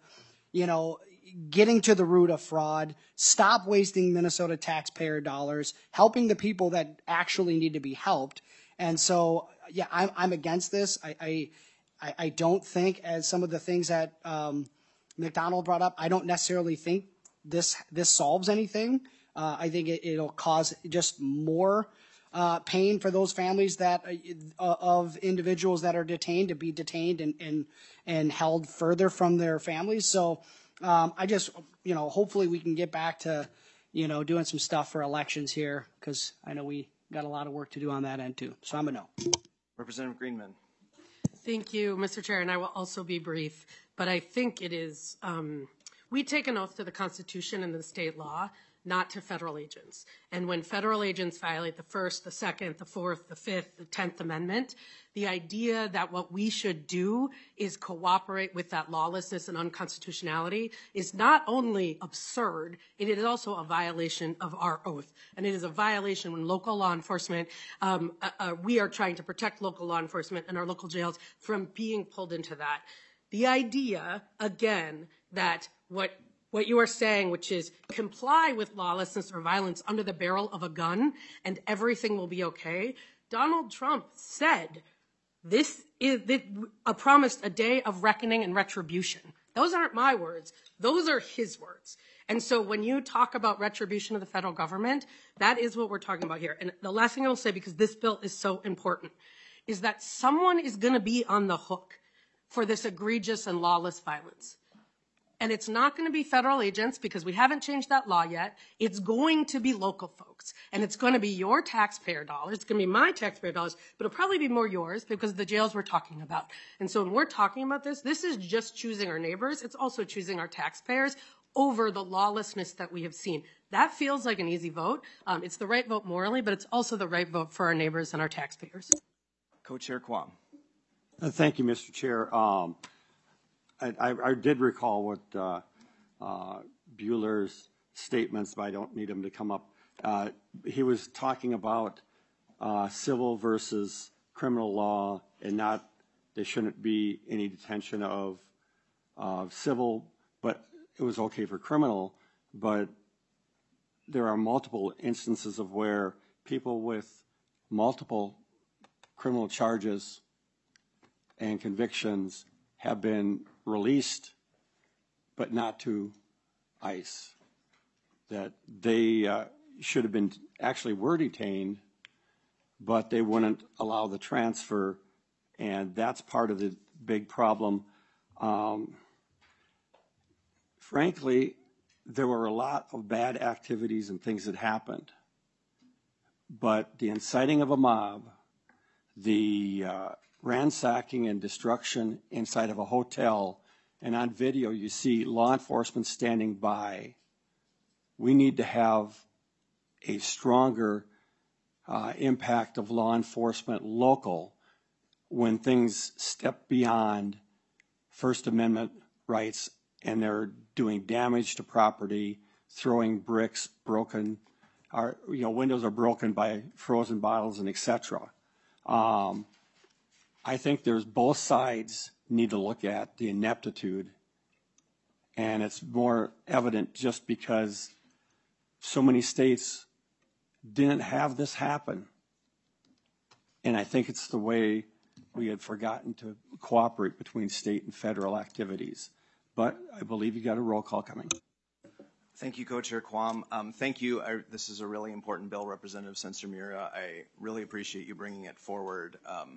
getting to the root of fraud, stop wasting Minnesota taxpayer dollars, helping the people that actually need to be helped. And so, I'm against this. I don't think, as some of the things that McDonald brought up, I don't necessarily think this solves anything. I think it'll cause just more pain for those families of individuals that are detained to be detained and held further from their families. So I just, hopefully we can get back to, doing some stuff for elections here because I know we got a lot of work to do on that end too. So I'm a no. Representative Greenman. Thank you, Mr. Chair, and I will also be brief. But I think it is, we take an oath to the Constitution and the state law, not to federal agents. And when federal agents violate the First, the Second, the Fourth, the Fifth, the 10th Amendment, the idea that what we should do is cooperate with that lawlessness and unconstitutionality is not only absurd, it is also a violation of our oath. And it is a violation when local law enforcement, we are trying to protect local law enforcement and our local jails from being pulled into that. The idea, again, that what you are saying, which is comply with lawlessness or violence under the barrel of a gun and everything will be okay. Donald Trump said this is promised a day of reckoning and retribution. Those aren't my words. Those are his words. And so when you talk about retribution of the federal government, that is what we're talking about here. And the last thing I will say, because this bill is so important, is that someone is going to be on the hook for this egregious and lawless violence. And it's not going to be federal agents because we haven't changed that law yet. It's going to be local folks. And it's going to be your taxpayer dollars. It's going to be my taxpayer dollars, but it'll probably be more yours because of the jails we're talking about. And so when we're talking about this is just choosing our neighbors. It's also choosing our taxpayers over the lawlessness that we have seen. That feels like an easy vote. It's the right vote morally, but it's also the right vote for our neighbors and our taxpayers. Co-Chair Quam. Thank you, Mr. Chair. I did recall what Bueller's statements, but I don't need him to come up. He was talking about civil versus criminal law and not there shouldn't be any detention of civil, but it was okay for criminal. But there are multiple instances of where people with multiple criminal charges and convictions have been released, but not to ICE. That they should have been, actually were detained, but they wouldn't allow the transfer, and that's part of the big problem. Frankly, there were a lot of bad activities and things that happened, but the inciting of a mob, the ransacking and destruction inside of a hotel, and on video you see law enforcement standing by. We need to have a stronger impact of law enforcement local when things step beyond First Amendment rights and they're doing damage to property, throwing bricks, broken, or windows are broken by frozen bottles and etc. I think there's both sides need to look at the ineptitude, and it's more evident just because so many states didn't have this happen. And I think it's the way we had forgotten to cooperate between state and federal activities. But I believe you got a roll call coming. Thank you, Co-Chair Quam. Thank you. This is a really important bill, Representative Sensor-Mira. I really appreciate you bringing it forward.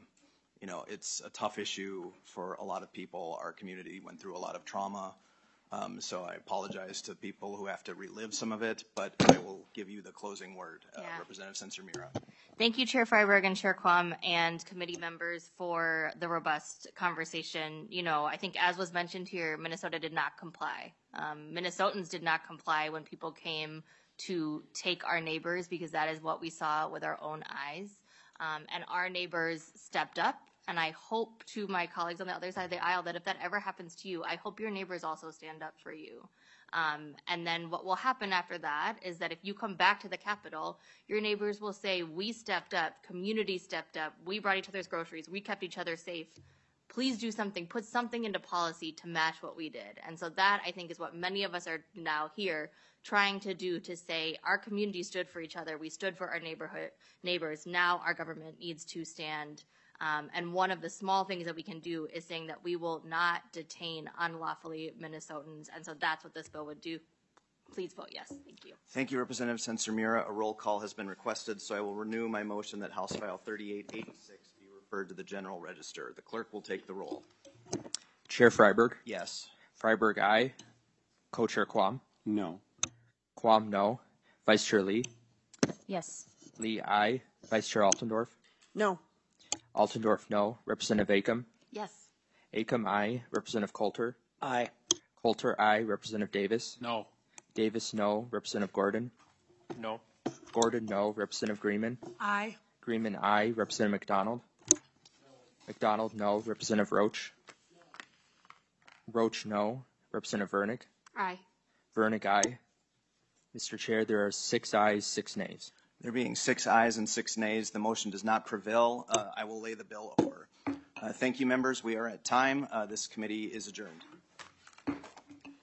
It's a tough issue for a lot of people. Our community went through a lot of trauma. So I apologize to people who have to relive some of it, but I will give you the closing word, Representative Sensor-Mira. Thank you, Chair Freiberg and Chair Quam and committee members for the robust conversation. I think as was mentioned here, Minnesota did not comply. Minnesotans did not comply when people came to take our neighbors because that is what we saw with our own eyes. And our neighbors stepped up. And I hope to my colleagues on the other side of the aisle that if that ever happens to you, I hope your neighbors also stand up for you. And then what will happen after that is that if you come back to the Capitol, your neighbors will say, we stepped up, community stepped up, we brought each other's groceries, we kept each other safe. Please do something, put something into policy to match what we did. And so that, I think, is what many of us are now here trying to do, to say our community stood for each other, we stood for our neighbors, now our government needs to stand. And one of the small things that we can do is saying that we will not detain unlawfully Minnesotans. And so that's what this bill would do. Please vote yes. Thank you. Thank you, Representative Sensor-Mira. A roll call has been requested, so I will renew my motion that House File 3886 be referred to the General Register. The clerk will take the roll. Chair Freiberg? Yes. Freiberg, aye. Co-Chair Quam? No. Quam, no. Vice Chair Lee? Yes. Lee, aye. Vice Chair Altendorf? No. Altendorf, no. Representative Acom? Yes. Acom, aye. Representative Coulter? Aye. Coulter, aye. Representative Davis? No. Davis, no. Representative Gordon? No. Gordon, no. Representative Greenman? Aye. Greenman, aye. Representative McDonald? McDonald, no. Representative Roach? Roach, no. Representative Vernick? Aye. Vernick, aye. Mr. Chair, there are 6 ayes, 6 nays. There being 6 ayes and 6 nays, the motion does not prevail. I will lay the bill over. Thank you, members. We are at time. This committee is adjourned.